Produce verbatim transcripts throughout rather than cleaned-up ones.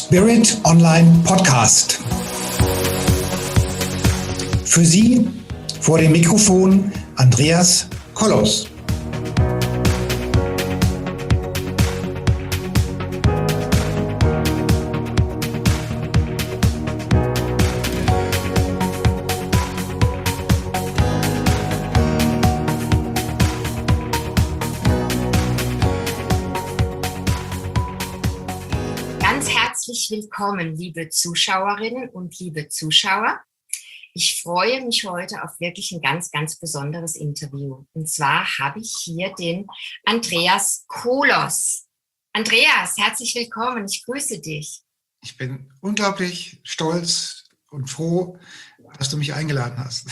Spirit Online Podcast. Für Sie vor dem Mikrofon Andreas Kollos. Herzlich willkommen, liebe Zuschauerinnen und liebe Zuschauer. Ich freue mich heute auf wirklich ein ganz, ganz besonderes Interview. Und zwar habe ich hier den Andreas Kollos. Andreas, herzlich willkommen. Ich grüße dich. Ich bin unglaublich stolz und froh, dass du mich eingeladen hast.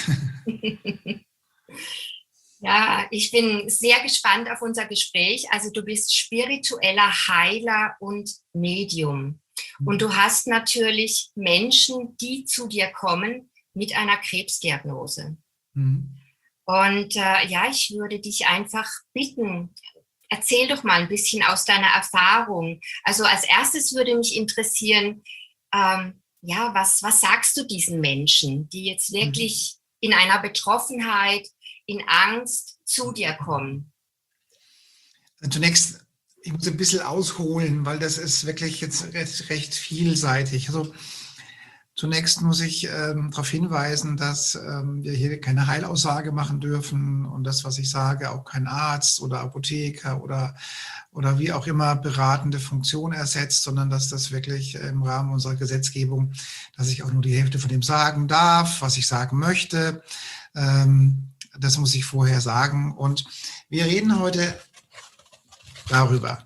Ja, ich bin sehr gespannt auf unser Gespräch. Also du bist spiritueller Heiler und Medium. Und du hast natürlich Menschen, die zu dir kommen mit einer Krebsdiagnose. Mhm. Und äh, ja, ich würde dich einfach bitten, erzähl doch mal ein bisschen aus deiner Erfahrung. Also als erstes würde mich interessieren, ähm, ja, was, was sagst du diesen Menschen, die jetzt wirklich mhm. in einer Betroffenheit, in Angst zu dir kommen? Zunächst, ich muss ein bisschen ausholen, weil das ist wirklich jetzt recht, recht vielseitig. Also zunächst muss ich ähm, darauf hinweisen, dass ähm, wir hier keine Heilaussage machen dürfen und das, was ich sage, auch kein Arzt oder Apotheker oder, oder wie auch immer beratende Funktion ersetzt, sondern dass das wirklich im Rahmen unserer Gesetzgebung, dass ich auch nur die Hälfte von dem sagen darf, was ich sagen möchte. Ähm, das muss ich vorher sagen. Und wir reden heute darüber,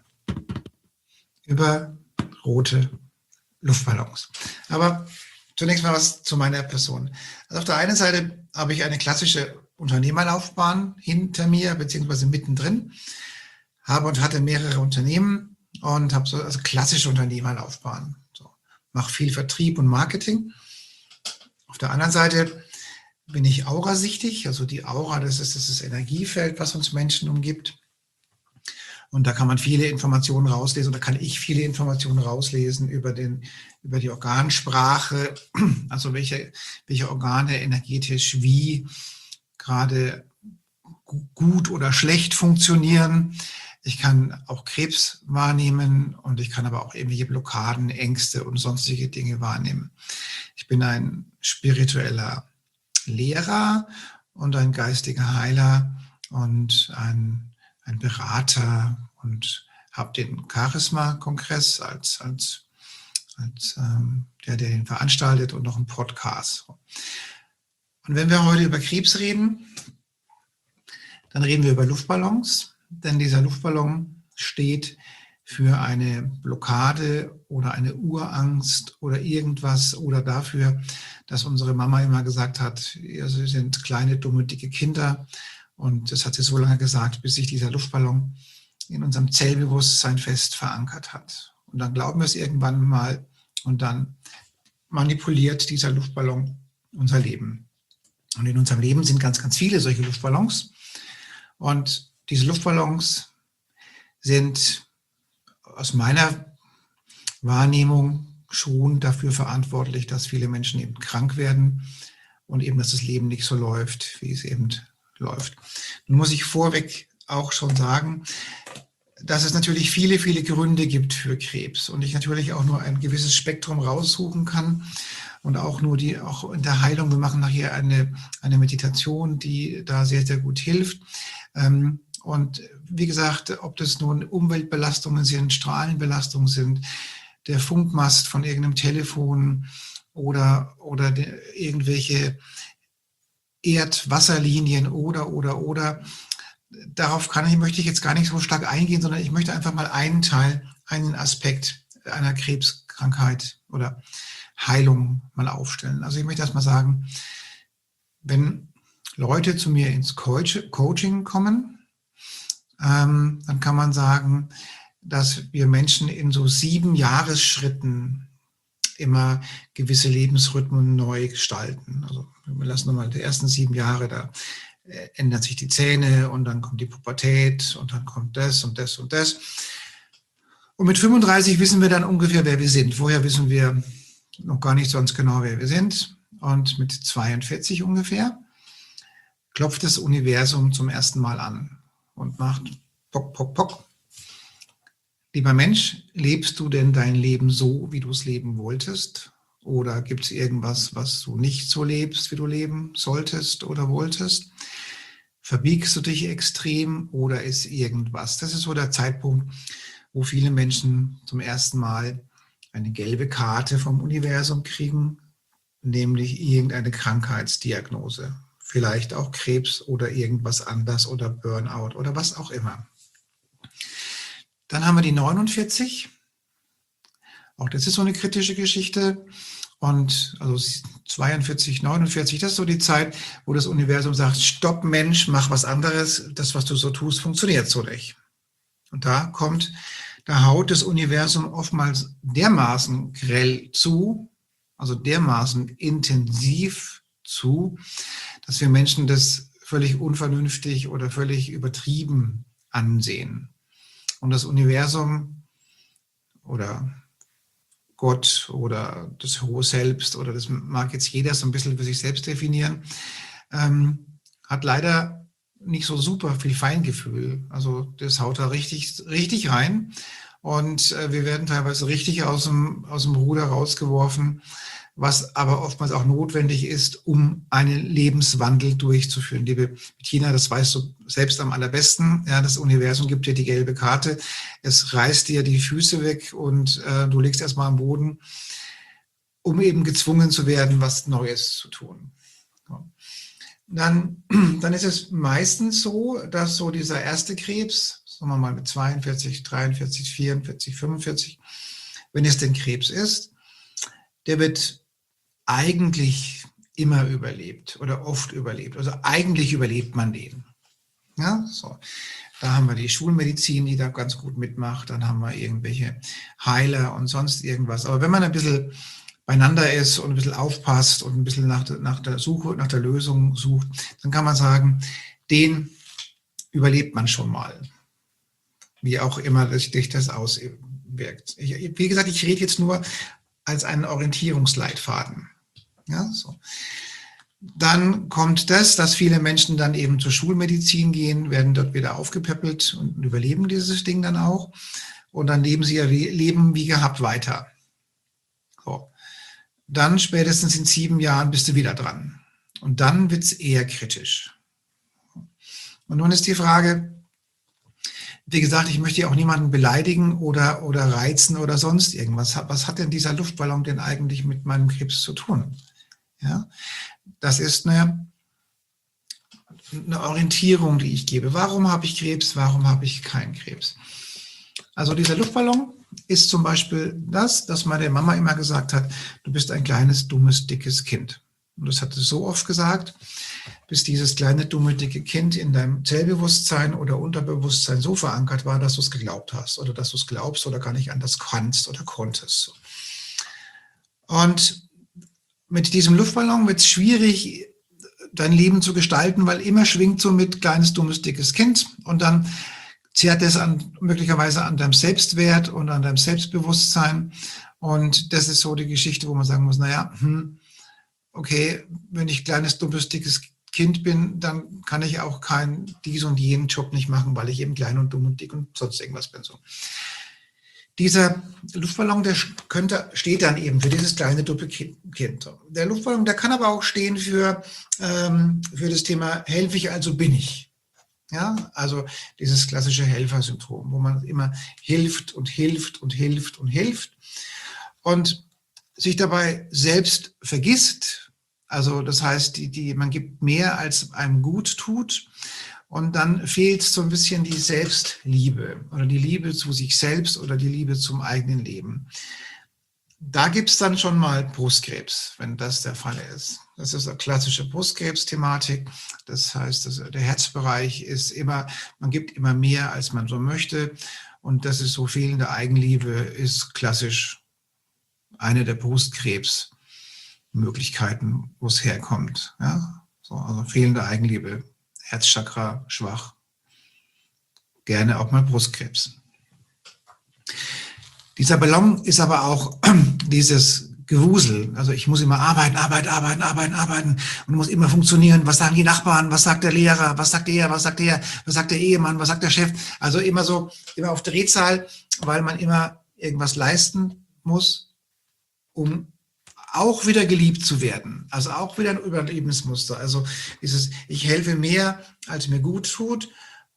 über rote Luftballons. Aber zunächst mal was zu meiner Person. Also auf der einen Seite habe ich eine klassische Unternehmerlaufbahn hinter mir, beziehungsweise mittendrin, habe und hatte mehrere Unternehmen und habe so also klassische Unternehmerlaufbahn. So, mache viel Vertrieb und Marketing. Auf der anderen Seite bin ich aurasichtig, also die Aura, das ist das Energiefeld, was uns Menschen umgibt. Und da kann man viele Informationen rauslesen, oder kann ich viele Informationen rauslesen über, den, über die Organsprache, also welche, welche Organe energetisch wie gerade gut oder schlecht funktionieren. Ich kann auch Krebs wahrnehmen und ich kann aber auch irgendwelche Blockaden, Ängste und sonstige Dinge wahrnehmen. Ich bin ein spiritueller Lehrer und ein geistiger Heiler und ein ein Berater und habe den Charisma-Kongress als, als, als ähm, der, der den veranstaltet und noch einen Podcast. Und wenn wir heute über Krebs reden, dann reden wir über Luftballons, denn dieser Luftballon steht für eine Blockade oder eine Urangst oder irgendwas oder dafür, dass unsere Mama immer gesagt hat, ihr sind kleine, dumme, dicke Kinder. Und das hat sie so lange gesagt, bis sich dieser Luftballon in unserem Zellbewusstsein fest verankert hat. Und dann glauben wir es irgendwann mal und dann manipuliert dieser Luftballon unser Leben. Und in unserem Leben sind ganz, ganz viele solche Luftballons. Und diese Luftballons sind aus meiner Wahrnehmung schon dafür verantwortlich, dass viele Menschen eben krank werden und eben, dass das Leben nicht so läuft, wie es eben läuft. Nun muss ich vorweg auch schon sagen, dass es natürlich viele, viele Gründe gibt für Krebs und ich natürlich auch nur ein gewisses Spektrum raussuchen kann und auch nur die, auch in der Heilung, wir machen nachher eine, eine Meditation, die da sehr, sehr gut hilft. Und wie gesagt, ob das nun Umweltbelastungen sind, Strahlenbelastungen sind, der Funkmast von irgendeinem Telefon oder, oder de, irgendwelche Erd-Wasserlinien oder, oder, oder. Darauf kann ich, möchte ich jetzt gar nicht so stark eingehen, sondern ich möchte einfach mal einen Teil, einen Aspekt einer Krebskrankheit oder Heilung mal aufstellen. Also ich möchte erst mal sagen, wenn Leute zu mir ins Coaching kommen, ähm, dann kann man sagen, dass wir Menschen in so sieben Jahresschritten immer gewisse Lebensrhythmen neu gestalten. Also wir lassen nochmal die ersten sieben Jahre, da ändern sich die Zähne und dann kommt die Pubertät und dann kommt das und das und das. Und mit fünfunddreißig wissen wir dann ungefähr, wer wir sind. Vorher wissen wir noch gar nicht sonst genau, wer wir sind. Und mit zweiundvierzig ungefähr klopft das Universum zum ersten Mal an und macht Pock, Pock, Pock. Lieber Mensch, lebst du denn dein Leben so, wie du es leben wolltest? Oder gibt es irgendwas, was du nicht so lebst, wie du leben solltest oder wolltest? Verbiegst du dich extrem oder ist irgendwas? Das ist so der Zeitpunkt, wo viele Menschen zum ersten Mal eine gelbe Karte vom Universum kriegen, nämlich irgendeine Krankheitsdiagnose. Vielleicht auch Krebs oder irgendwas anderes oder Burnout oder was auch immer. Dann haben wir die neunundvierzig. Auch das ist so eine kritische Geschichte. Und also zweiundvierzig, neunundvierzig, das ist so die Zeit, wo das Universum sagt, stopp Mensch, mach was anderes. Das, was du so tust, funktioniert so nicht. Und da kommt, da haut das Universum oftmals dermaßen grell zu, also dermaßen intensiv zu, dass wir Menschen das völlig unvernünftig oder völlig übertrieben ansehen. Und das Universum oder Gott oder das hohe Selbst, oder das mag jetzt jeder so ein bisschen für sich selbst definieren, ähm, hat leider nicht so super viel Feingefühl. Also das haut da richtig, richtig rein. Und äh, wir werden teilweise richtig aus dem, aus dem Ruder rausgeworfen, was aber oftmals auch notwendig ist, um einen Lebenswandel durchzuführen. Liebe Bettina, das weißt du selbst am allerbesten. Ja, das Universum gibt dir die gelbe Karte. Es reißt dir die Füße weg und äh, du legst erstmal am Boden, um eben gezwungen zu werden, was Neues zu tun. Ja. Dann, dann ist es meistens so, dass so dieser erste Krebs, sagen wir mal mit zweiundvierzig, dreiundvierzig, vierundvierzig, fünfundvierzig, wenn es denn Krebs ist, der wird eigentlich immer überlebt oder oft überlebt. Also eigentlich überlebt man den. Ja, so. Da haben wir die Schulmedizin, die da ganz gut mitmacht. Dann haben wir irgendwelche Heiler und sonst irgendwas. Aber wenn man ein bisschen beieinander ist und ein bisschen aufpasst und ein bisschen nach der, nach der Suche, nach der Lösung sucht, dann kann man sagen, den überlebt man schon mal. Wie auch immer sich das auswirkt. Ich, wie gesagt, ich rede jetzt nur als einen Orientierungsleitfaden. Ja, so. Dann kommt das, dass viele Menschen dann eben zur Schulmedizin gehen, werden dort wieder aufgepäppelt und überleben dieses Ding dann auch. Und dann leben sie ja wie, leben wie gehabt weiter. So. Dann spätestens in sieben Jahren bist du wieder dran. Und dann wird es eher kritisch. Und nun ist die Frage, wie gesagt, ich möchte ja auch niemanden beleidigen oder, oder reizen oder sonst irgendwas. Was hat denn dieser Luftballon denn eigentlich mit meinem Krebs zu tun? Ja, das ist eine, eine Orientierung, die ich gebe. Warum habe ich Krebs? Warum habe ich keinen Krebs? Also dieser Luftballon ist zum Beispiel das, dass meine Mama immer gesagt hat, du bist ein kleines, dummes, dickes Kind. Und das hat sie so oft gesagt, bis dieses kleine, dumme, dicke Kind in deinem Zellbewusstsein oder Unterbewusstsein so verankert war, dass du es geglaubt hast oder dass du es glaubst oder gar nicht anders kannst oder konntest. Und mit diesem Luftballon wird es schwierig, dein Leben zu gestalten, weil immer schwingt so mit kleines, dummes, dickes Kind und dann zehrt es an, möglicherweise an deinem Selbstwert und an deinem Selbstbewusstsein. Und das ist so die Geschichte, wo man sagen muss, naja, hm, okay, wenn ich kleines, dummes, dickes Kind bin, dann kann ich auch keinen dies und jenen Job nicht machen, weil ich eben klein und dumm und dick und sonst irgendwas bin. So. Dieser Luftballon, der könnte, steht dann eben für dieses kleine, dumme Kind. Der Luftballon, der kann aber auch stehen für, ähm, für das Thema helfe ich, also bin ich. Ja, also dieses klassische Helfersyndrom, wo man immer hilft und hilft und hilft und hilft und sich dabei selbst vergisst. Also das heißt, die, die, man gibt mehr, als einem gut tut. Und dann fehlt so ein bisschen die Selbstliebe oder die Liebe zu sich selbst oder die Liebe zum eigenen Leben. Da gibt es dann schon mal Brustkrebs, wenn das der Fall ist. Das ist eine klassische Brustkrebs-Thematik. Das heißt, das, der Herzbereich ist immer, man gibt immer mehr, als man so möchte. Und das ist so, fehlende Eigenliebe ist klassisch eine der Brustkrebsmöglichkeiten, wo es herkommt. Ja? So, also fehlende Eigenliebe. Herzchakra schwach, gerne auch mal Brustkrebs. Dieser Ballon ist aber auch dieses Gewusel. Also ich muss immer arbeiten, arbeiten, arbeiten, arbeiten, arbeiten und muss immer funktionieren. Was sagen die Nachbarn? Was sagt der Lehrer? Was sagt der? Was sagt der? Was sagt der Ehemann? Was sagt der Chef? Also immer so, immer auf Drehzahl, weil man immer irgendwas leisten muss, um auch wieder geliebt zu werden. Also auch wieder ein Überlebensmuster. Also dieses, ich helfe mehr, als mir gut tut,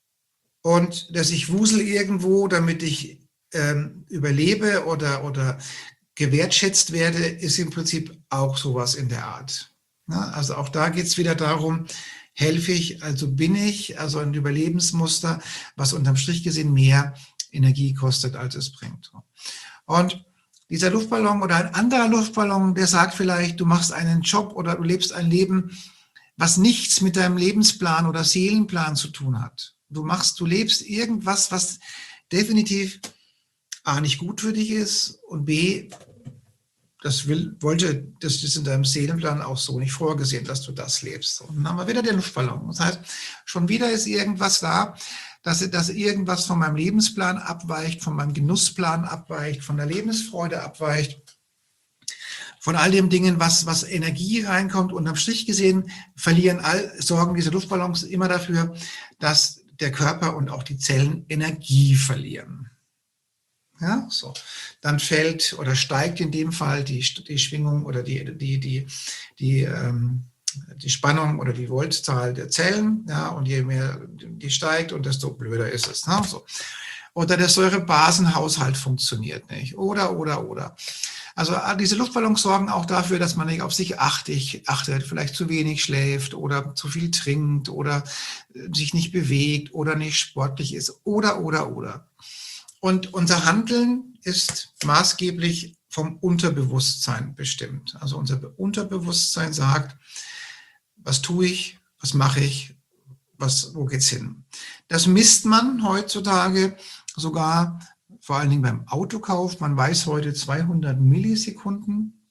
und dass ich wusel irgendwo, damit ich ähm, überlebe oder, oder gewertschätzt werde, ist im Prinzip auch sowas in der Art. Ja, also auch da geht es wieder darum, helfe ich, also bin ich, also ein Überlebensmuster, was unterm Strich gesehen mehr Energie kostet, als es bringt. Und dieser Luftballon oder ein anderer Luftballon, der sagt vielleicht, du machst einen Job oder du lebst ein Leben, was nichts mit deinem Lebensplan oder Seelenplan zu tun hat. Du machst, du lebst irgendwas, was definitiv A, nicht gut für dich ist und B, das will, wollte, das ist in deinem Seelenplan auch so nicht vorgesehen, dass du das lebst. Und dann haben wir wieder den Luftballon. Das heißt, schon wieder ist irgendwas da, dass, dass irgendwas von meinem Lebensplan abweicht, von meinem Genussplan abweicht, von der Lebensfreude abweicht, von all den Dingen, was, was Energie reinkommt. Und am Strich gesehen verlieren all, sorgen diese Luftballons immer dafür, dass der Körper und auch die Zellen Energie verlieren. Ja, so. Dann fällt oder steigt in dem Fall die, die Schwingung oder die, die, die, die, ähm, die Spannung oder die Voltzahl der Zellen. Ja, und je mehr die steigt, und desto blöder ist es. Ne? So. Oder der Säurebasenhaushalt funktioniert nicht. Oder, oder, oder. Also diese Luftballons sorgen auch dafür, dass man nicht auf sich achtet, achtet, vielleicht zu wenig schläft oder zu viel trinkt oder sich nicht bewegt oder nicht sportlich ist. Oder, oder, oder. Und unser Handeln ist maßgeblich vom Unterbewusstsein bestimmt. Also unser Unterbewusstsein sagt, was tue ich, was mache ich, was, wo geht's hin? Das misst man heutzutage sogar, vor allen Dingen beim Autokauf. Man weiß heute zweihundert Millisekunden,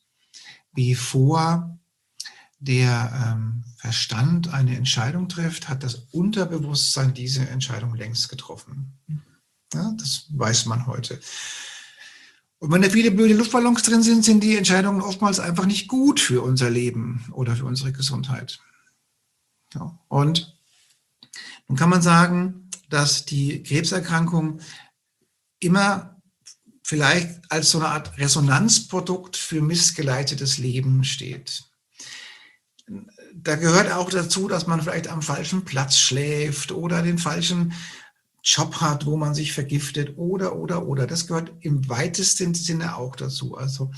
bevor der ähm, Verstand eine Entscheidung trifft, hat das Unterbewusstsein diese Entscheidung längst getroffen. Ja, das weiß man heute. Und wenn da viele blöde Luftballons drin sind, sind die Entscheidungen oftmals einfach nicht gut für unser Leben oder für unsere Gesundheit. Ja, und nun kann man sagen, dass die Krebserkrankung immer vielleicht als so eine Art Resonanzprodukt für missgeleitetes Leben steht. Da gehört auch dazu, dass man vielleicht am falschen Platz schläft oder den falschen Job hat, wo man sich vergiftet oder, oder, oder. Das gehört im weitesten Sinne auch dazu. Also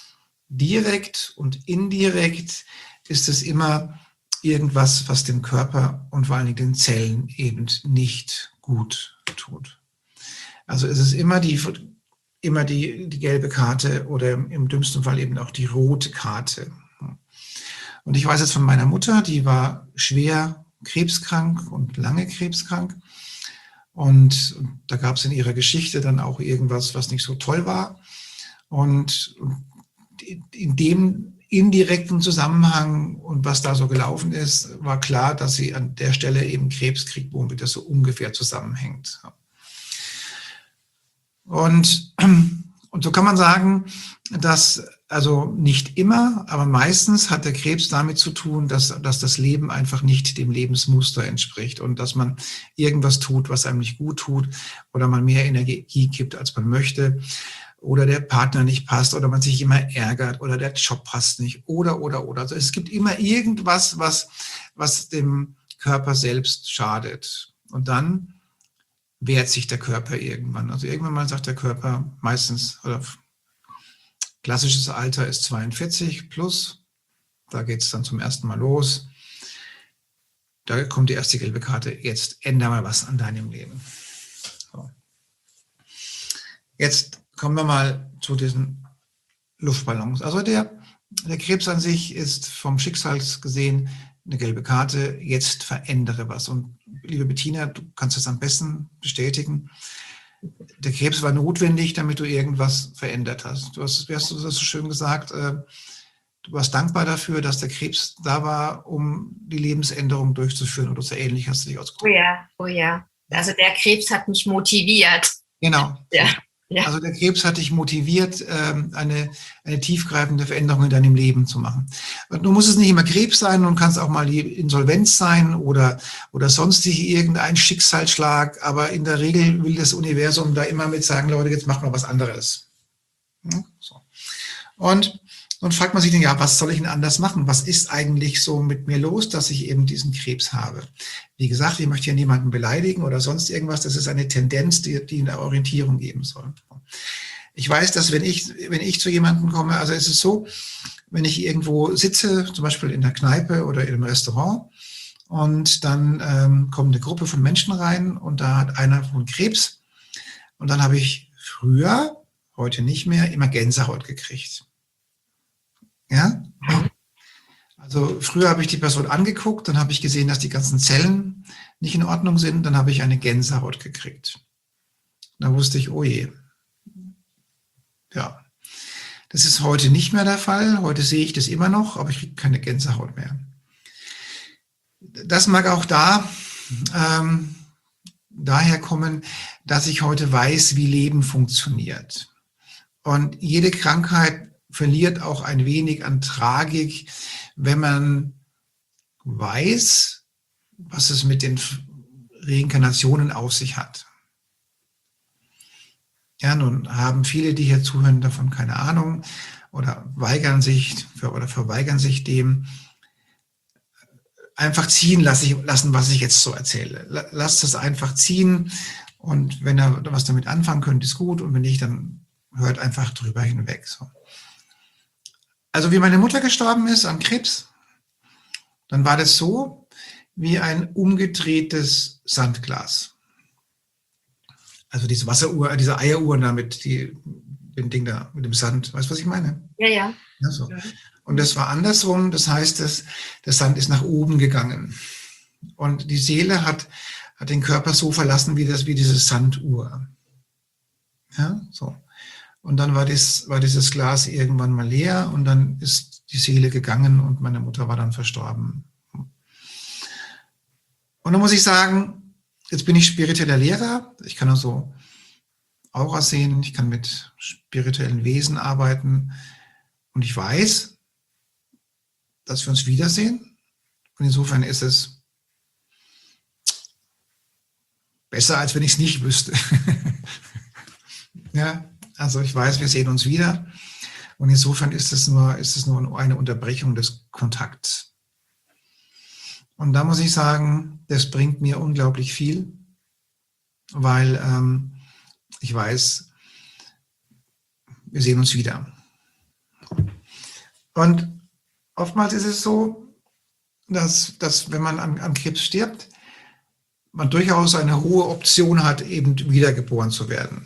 direkt und indirekt ist es immer irgendwas, was dem Körper und vor allen Dingen den Zellen eben nicht gut tut. Also es ist immer die, immer die, die gelbe Karte oder im dümmsten Fall eben auch die rote Karte. Und ich weiß jetzt von meiner Mutter, die war schwer krebskrank und lange krebskrank. Und da gab es in ihrer Geschichte dann auch irgendwas, was nicht so toll war. Und in dem indirekten Zusammenhang und was da so gelaufen ist, war klar, dass sie an der Stelle eben Krebs kriegt, womit das so ungefähr zusammenhängt. Und, und so kann man sagen, dass also nicht immer, aber meistens hat der Krebs damit zu tun, dass, dass das Leben einfach nicht dem Lebensmuster entspricht und dass man irgendwas tut, was einem nicht gut tut oder man mehr Energie gibt, als man möchte oder der Partner nicht passt oder man sich immer ärgert oder der Job passt nicht oder, oder, oder. Also es gibt immer irgendwas, was, was dem Körper selbst schadet. Und dann wehrt sich der Körper irgendwann. Also irgendwann mal sagt der Körper meistens, oder klassisches Alter ist zweiundvierzig plus, da geht es dann zum ersten Mal los. Da kommt die erste gelbe Karte, jetzt ändere mal was an deinem Leben. So. Jetzt kommen wir mal zu diesen Luftballons. Also der, der Krebs an sich ist vom Schicksal gesehen eine gelbe Karte, jetzt verändere was. Und liebe Bettina, du kannst das am besten bestätigen. Der Krebs war notwendig, damit du irgendwas verändert hast. Du hast, wie hast du das so schön gesagt, äh, du warst dankbar dafür, dass der Krebs da war, um die Lebensänderung durchzuführen oder so ähnlich hast du dich ausgedrückt. Oh ja, oh ja. Also der Krebs hat mich motiviert. Genau. Ja, Ja. Also der Krebs hat dich motiviert, ähm, eine, eine tiefgreifende Veränderung in deinem Leben zu machen. Und du musst es nicht immer Krebs sein, und kannst auch mal die Insolvenz sein oder, oder sonstig irgendein Schicksalsschlag. Aber in der Regel will das Universum da immer mit sagen, Leute, jetzt macht mal was anderes. Ja, so. Und dann fragt man sich dann, ja, was soll ich denn anders machen? Was ist eigentlich so mit mir los, dass ich eben diesen Krebs habe? Wie gesagt, ich möchte hier niemanden beleidigen oder sonst irgendwas. Das ist eine Tendenz, die, die eine Orientierung geben soll. Ich weiß, dass wenn ich, wenn ich zu jemandem komme, also es ist so, wenn ich irgendwo sitze, zum Beispiel in der Kneipe oder in einem Restaurant, und dann ähm, kommt eine Gruppe von Menschen rein und da hat einer von Krebs, und dann habe ich früher, heute nicht mehr, immer Gänsehaut gekriegt. Ja? Also früher habe ich die Person angeguckt, dann habe ich gesehen, dass die ganzen Zellen nicht in Ordnung sind, dann habe ich eine Gänsehaut gekriegt. Da wusste ich, oh je. Ja, das ist heute nicht mehr der Fall. Heute sehe ich das immer noch, aber ich kriege keine Gänsehaut mehr. Das mag auch da ähm, daher kommen, dass ich heute weiß, wie Leben funktioniert. Und jede Krankheit verliert auch ein wenig an Tragik, wenn man weiß, was es mit den Reinkarnationen auf sich hat. Ja, nun haben viele, die hier zuhören, davon keine Ahnung oder weigern sich oder verweigern sich dem. Einfach ziehen lassen, was ich jetzt so erzähle. Lasst es einfach ziehen, und wenn ihr was damit anfangen könnt, ist gut, und wenn nicht, dann hört einfach drüber hinweg. So. Also wie meine Mutter gestorben ist an Krebs, dann war das so wie ein umgedrehtes Sandglas. Also diese Wasseruhr, diese Eieruhr da mit die, dem Ding da, mit dem Sand. Weißt du, was ich meine? Ja, ja. Ja, so. Und das war andersrum, das heißt, das, der Sand ist nach oben gegangen. Und die Seele hat, hat den Körper so verlassen, wie, das, wie diese Sanduhr. Ja, so. Und dann war, das, war dieses Glas irgendwann mal leer, und dann ist die Seele gegangen und meine Mutter war dann verstorben. Und dann muss ich sagen, jetzt bin ich spiritueller Lehrer. Ich kann also Aura sehen, ich kann mit spirituellen Wesen arbeiten, und ich weiß, dass wir uns wiedersehen. Und insofern ist es besser, als wenn ich es nicht wüsste. Ja. Also ich weiß, wir sehen uns wieder, und insofern ist es nur, ist es nur eine Unterbrechung des Kontakts. Und da muss ich sagen, das bringt mir unglaublich viel, weil ähm, ich weiß, wir sehen uns wieder. Und oftmals ist es so, dass, dass wenn man an, an Krebs stirbt, man durchaus eine hohe Option hat, eben wiedergeboren zu werden.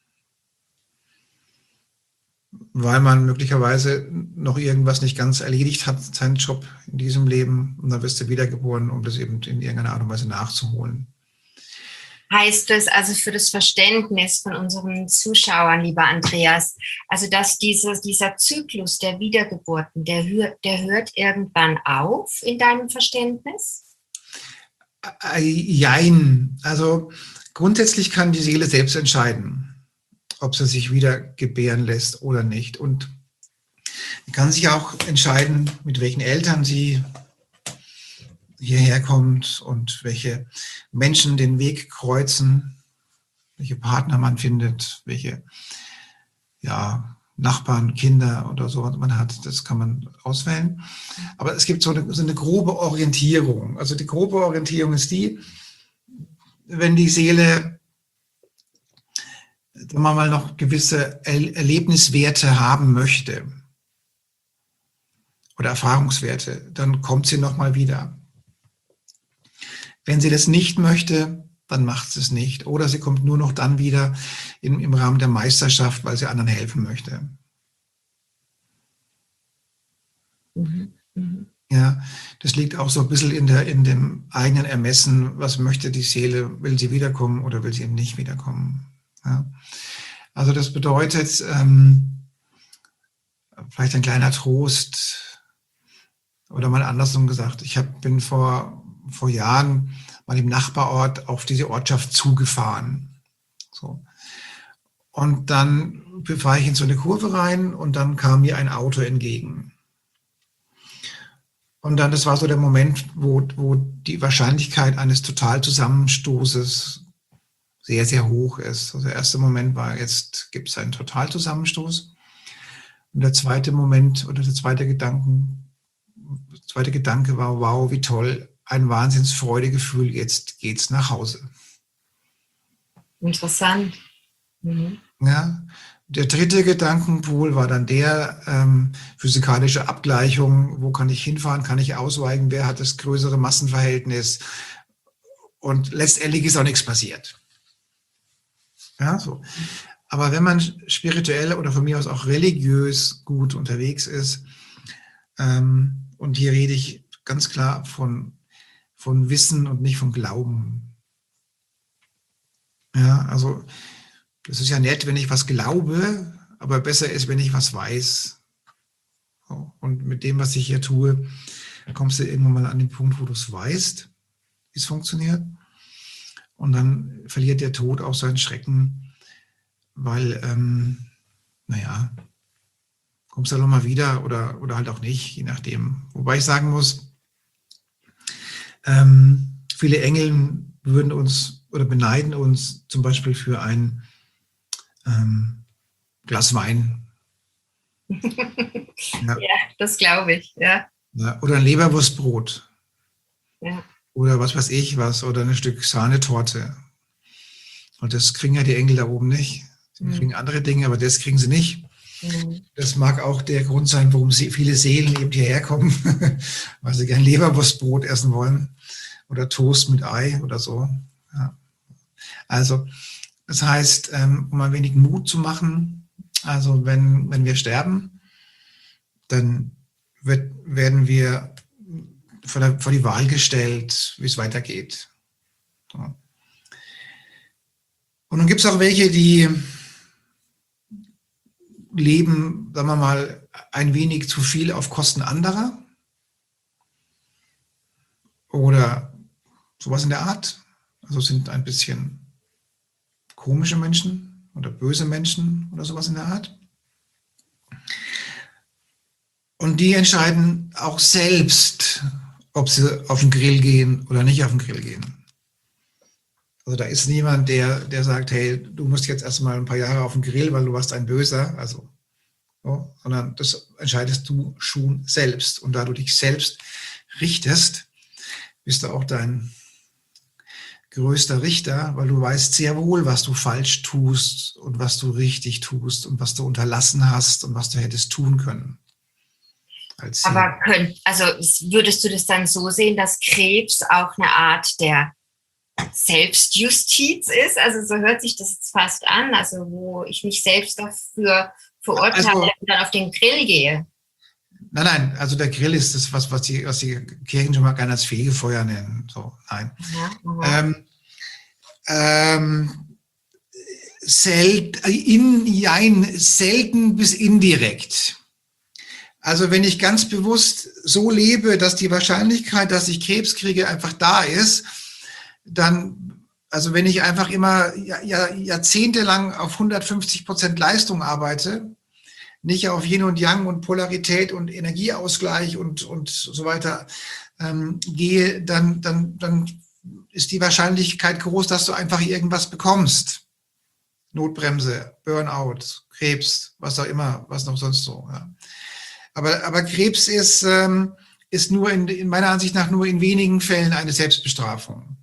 Weil man möglicherweise noch irgendwas nicht ganz erledigt hat, seinen Job in diesem Leben, und dann wirst du wiedergeboren, um das eben in irgendeiner Art und Weise nachzuholen. Heißt das also für das Verständnis von unseren Zuschauern, lieber Andreas, also dass dieses, dieser Zyklus der Wiedergeburten, der, hör, der hört irgendwann auf in deinem Verständnis? Jein. Also grundsätzlich kann die Seele selbst entscheiden, ob sie sich wieder gebären lässt oder nicht. Und sie kann sich auch entscheiden, mit welchen Eltern sie hierher kommt und welche Menschen den Weg kreuzen, welche Partner man findet, welche ja, Nachbarn, Kinder oder so man hat. Das kann man auswählen. Aber es gibt so eine, so eine grobe Orientierung. Also die grobe Orientierung ist die, wenn die Seele wenn man mal noch gewisse Erlebniswerte haben möchte oder Erfahrungswerte, dann kommt sie noch mal wieder. Wenn sie das nicht möchte, dann macht sie es nicht. Oder sie kommt nur noch dann wieder im, im Rahmen der Meisterschaft, weil sie anderen helfen möchte. Mhm. Mhm. Ja, das liegt auch so ein bisschen in, der, in dem eigenen Ermessen, was möchte die Seele, will sie wiederkommen oder will sie eben nicht wiederkommen. Ja. Also das bedeutet, ähm, vielleicht ein kleiner Trost oder mal andersrum gesagt, ich hab, bin vor, vor Jahren mal im Nachbarort auf diese Ortschaft zugefahren. So. Und dann fahre ich in so eine Kurve rein und dann kam mir ein Auto entgegen. Und dann, das war so der Moment, wo, wo die Wahrscheinlichkeit eines Totalzusammenstoßes sehr, sehr hoch ist. Also der erste Moment war, jetzt gibt es einen Totalzusammenstoß. Und der zweite Moment oder der zweite Gedanken, der zweite Gedanke war, wow, wie toll, ein Wahnsinnsfreudegefühl, jetzt geht's nach Hause. Interessant. Mhm. Ja. Der dritte Gedankenpool war dann der ähm, physikalische Abgleichung, wo kann ich hinfahren, kann ich ausweichen, wer hat das größere Massenverhältnis, und letztendlich ist auch nichts passiert. Ja, so. Aber wenn man spirituell oder von mir aus auch religiös gut unterwegs ist, ähm, und hier rede ich ganz klar von, von Wissen und nicht von Glauben. Ja, also das ist ja nett, wenn ich was glaube, aber besser ist, wenn ich was weiß. Und mit dem, was ich hier tue, kommst du irgendwann mal an den Punkt, wo du es weißt, wie es funktioniert. Und dann verliert der Tod auch seinen Schrecken, weil, ähm, naja, kommst du dann nochmal wieder oder, oder halt auch nicht, je nachdem. Wobei ich sagen muss, ähm, viele Engel würden uns oder beneiden uns zum Beispiel für ein ähm, Glas Wein. Ja, ja, das glaube ich, ja. Ja, oder ein Leberwurstbrot. Ja. Oder was weiß ich was, oder ein Stück Sahnetorte. Und das kriegen ja die Engel da oben nicht. Sie kriegen mhm. andere Dinge, aber das kriegen sie nicht. Mhm. Das mag auch der Grund sein, warum sie, viele Seelen eben hierher kommen, weil sie gern Leberwurstbrot essen wollen oder Toast mit Ei oder so. Ja. Also, das heißt, um ein wenig Mut zu machen, also wenn, wenn wir sterben, dann wird, werden wir vor, der, vor die Wahl gestellt, wie es weitergeht. So. Und dann gibt es auch welche, die leben, sagen wir mal, ein wenig zu viel auf Kosten anderer oder sowas in der Art. Also sind ein bisschen komische Menschen oder böse Menschen oder sowas in der Art. Und die entscheiden auch selbst, ob sie auf den Grill gehen oder nicht auf den Grill gehen. Also da ist niemand, der, der sagt, hey, du musst jetzt erstmal ein paar Jahre auf den Grill, weil du warst ein Böser. Also, so, sondern das entscheidest du schon selbst. Und da du dich selbst richtest, bist du auch dein größter Richter, weil du weißt sehr wohl, was du falsch tust und was du richtig tust und was du unterlassen hast und was du hättest tun können. Aber könnt, also würdest du das dann so sehen, dass Krebs auch eine Art der Selbstjustiz ist? Also so hört sich das jetzt fast an, also wo ich mich selbst dafür verurteile also, und dann auf den Grill gehe. Nein, nein, also der Grill ist das, was, was, die, was die Kirchen schon mal gerne als Fegefeuer nennen. So, nein. Ja, ähm, ähm, sel- in, jein, selten bis indirekt. Also wenn ich ganz bewusst so lebe, dass die Wahrscheinlichkeit, dass ich Krebs kriege, einfach da ist, dann, also wenn ich einfach immer Jahr, jahrzehntelang auf hundertfünfzig Prozent Leistung arbeite, nicht auf Yin und Yang und Polarität und Energieausgleich und, und so weiter ähm, gehe, dann, dann, dann ist die Wahrscheinlichkeit groß, dass du einfach irgendwas bekommst. Notbremse, Burnout, Krebs, was auch immer, was noch sonst so. Ja. Aber, aber Krebs ist, ähm, ist nur in, in meiner Ansicht nach nur in wenigen Fällen eine Selbstbestrafung.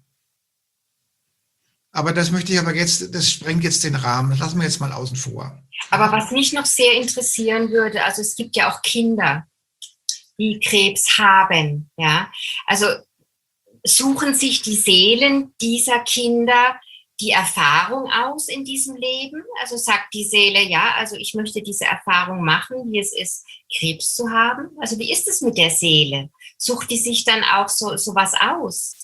Aber das möchte ich aber jetzt, das sprengt jetzt den Rahmen. Das lassen wir jetzt mal außen vor. Aber was mich noch sehr interessieren würde, also es gibt ja auch Kinder, die Krebs haben, ja. Also suchen sich die Seelen dieser Kinder die Erfahrung aus in diesem Leben? Also sagt die Seele, ja, also ich möchte diese Erfahrung machen, wie es ist, Krebs zu haben. Also wie ist es mit der Seele? Sucht die sich dann auch so, so was aus?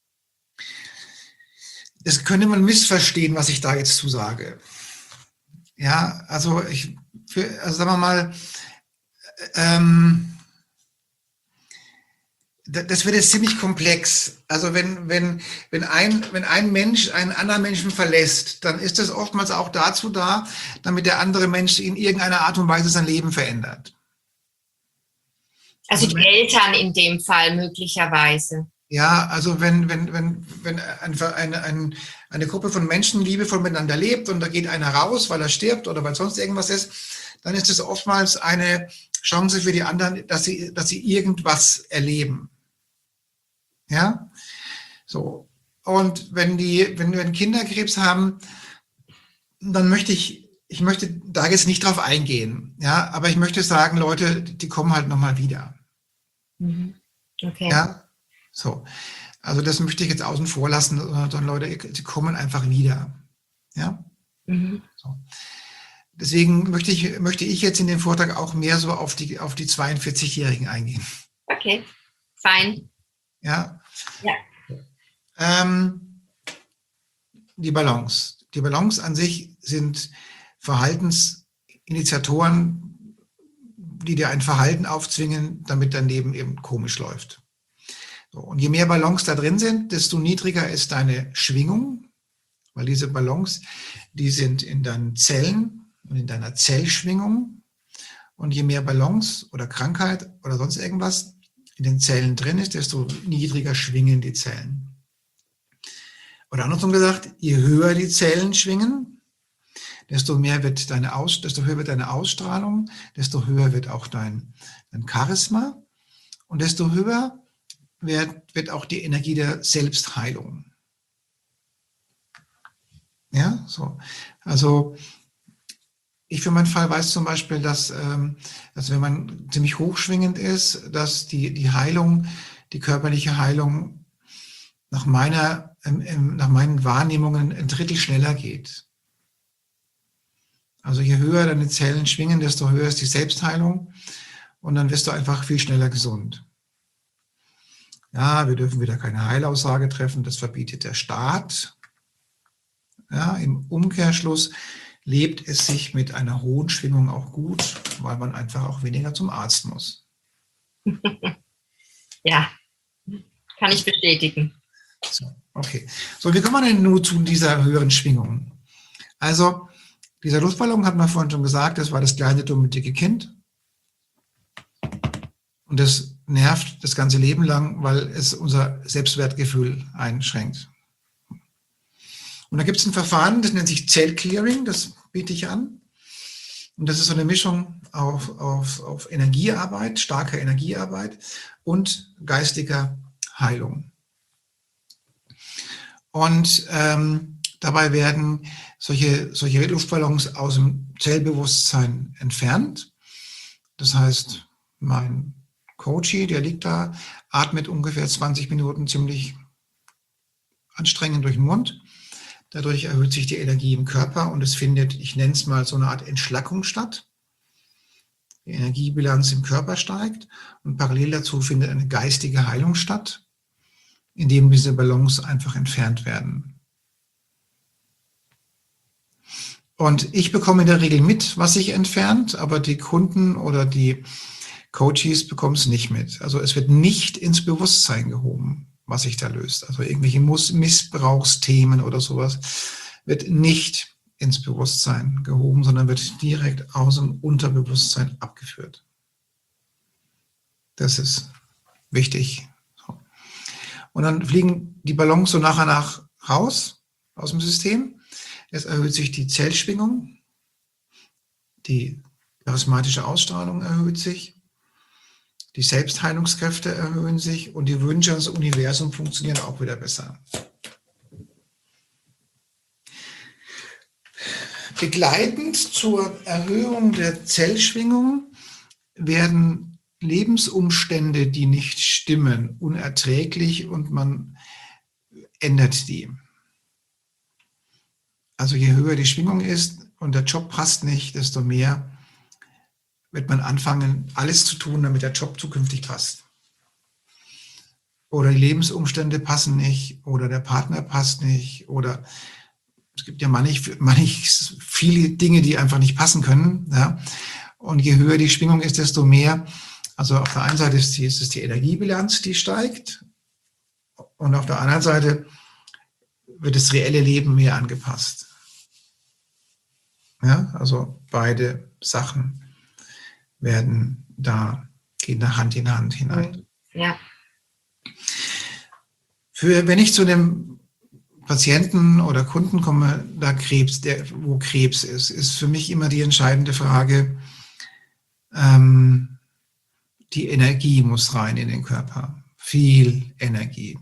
Das könnte man missverstehen, was ich da jetzt zu sage. Ja, also ich, für, also sagen wir mal, ähm, das wird jetzt ziemlich komplex. Also wenn, wenn, wenn, ein, wenn ein Mensch einen anderen Menschen verlässt, dann ist das oftmals auch dazu da, damit der andere Mensch in irgendeiner Art und Weise sein Leben verändert. Also die Eltern in dem Fall möglicherweise. Ja, also wenn, wenn, wenn, wenn einfach eine, eine, eine Gruppe von Menschen liebevoll miteinander lebt und da geht einer raus, weil er stirbt oder weil sonst irgendwas ist, dann ist es oftmals eine Chance für die anderen, dass sie, dass sie irgendwas erleben. Ja, so. Und wenn die, wenn wir Kinder Krebs haben, dann möchte ich, ich möchte da jetzt nicht drauf eingehen. Ja, aber ich möchte sagen, Leute, die kommen halt nochmal wieder. Mhm. Okay. Ja, so. Also das möchte ich jetzt außen vor lassen, sondern Leute, die kommen einfach wieder. Ja, Mhm. so. Deswegen möchte ich, möchte ich jetzt in dem Vortrag auch mehr so auf die, auf die zweiundvierzig-Jährigen eingehen. Okay, fein. Ja. Ja. Ähm, die Balance. Die Balance an sich sind Verhaltensinitiatoren, die dir ein Verhalten aufzwingen, damit dein Leben eben komisch läuft. So, und je mehr Balance da drin sind, desto niedriger ist deine Schwingung, weil diese Balance, die sind in deinen Zellen und in deiner Zellschwingung. Und je mehr Balance oder Krankheit oder sonst irgendwas in den Zellen drin ist, desto niedriger schwingen die Zellen. Oder andersrum gesagt, je höher die Zellen schwingen, desto mehr wird deine Aus, desto höher wird deine Ausstrahlung, desto höher wird auch dein, dein Charisma und desto höher wird, wird auch die Energie der Selbstheilung. Ja, so. Also ich für meinen Fall weiß zum Beispiel, dass, ähm, dass wenn man ziemlich hochschwingend ist, dass die, die Heilung, die körperliche Heilung nach meiner, ähm, nach meinen Wahrnehmungen ein Drittel schneller geht. Also je höher deine Zellen schwingen, desto höher ist die Selbstheilung und dann wirst du einfach viel schneller gesund. Ja, wir dürfen wieder keine Heilaussage treffen, das verbietet der Staat. Ja, im Umkehrschluss lebt es sich mit einer hohen Schwingung auch gut, weil man einfach auch weniger zum Arzt muss. Ja, kann ich bestätigen. So, okay. So, wie kommt man denn nun zu dieser höheren Schwingung? Also, dieser Luftballon, hat man vorhin schon gesagt, das war das kleine, dumme, dicke Kind. Und das nervt das ganze Leben lang, weil es unser Selbstwertgefühl einschränkt. Und da gibt es ein Verfahren, das nennt sich Zellclearing, das biete ich an. Und das ist so eine Mischung auf, auf, auf Energiearbeit, starker Energiearbeit und geistiger Heilung. Und ähm, dabei werden solche, solche Luftballons aus dem Zellbewusstsein entfernt. Das heißt, mein Coachie, der liegt da, atmet ungefähr zwanzig Minuten ziemlich anstrengend durch den Mund. Dadurch erhöht sich die Energie im Körper und es findet, ich nenne es mal, so eine Art Entschlackung statt. Die Energiebilanz im Körper steigt und parallel dazu findet eine geistige Heilung statt, indem diese Ballons einfach entfernt werden. Und ich bekomme in der Regel mit, was sich entfernt, aber die Kunden oder die Coaches bekommen es nicht mit. Also es wird nicht ins Bewusstsein gehoben, was sich da löst. Also irgendwelche Missbrauchsthemen oder sowas wird nicht ins Bewusstsein gehoben, sondern wird direkt aus dem Unterbewusstsein abgeführt. Das ist wichtig. Und dann fliegen die Ballons so nach und nach raus aus dem System. Es erhöht sich die Zellschwingung, die charismatische Ausstrahlung erhöht sich, die Selbstheilungskräfte erhöhen sich und die Wünsche ans Universum funktionieren auch wieder besser. Begleitend zur Erhöhung der Zellschwingung werden Lebensumstände, die nicht stimmen, unerträglich und man ändert die. Also je höher die Schwingung ist und der Job passt nicht, desto mehr wird man anfangen, alles zu tun, damit der Job zukünftig passt. Oder die Lebensumstände passen nicht oder der Partner passt nicht oder es gibt ja manchmal manch viele Dinge, die einfach nicht passen können. Ja? Und je höher die Schwingung ist, desto mehr Also auf der einen Seite ist, die, ist es die Energiebilanz, die steigt, und auf der anderen Seite wird das reelle Leben mehr angepasst. Ja, also beide Sachen werden da, gehen da Hand in Hand hinein. Ja. Für, wenn ich zu dem Patienten oder Kunden komme, da Krebs, der, wo Krebs ist, ist für mich immer die entscheidende Frage, ähm, die Energie muss rein in den Körper. Viel Energie.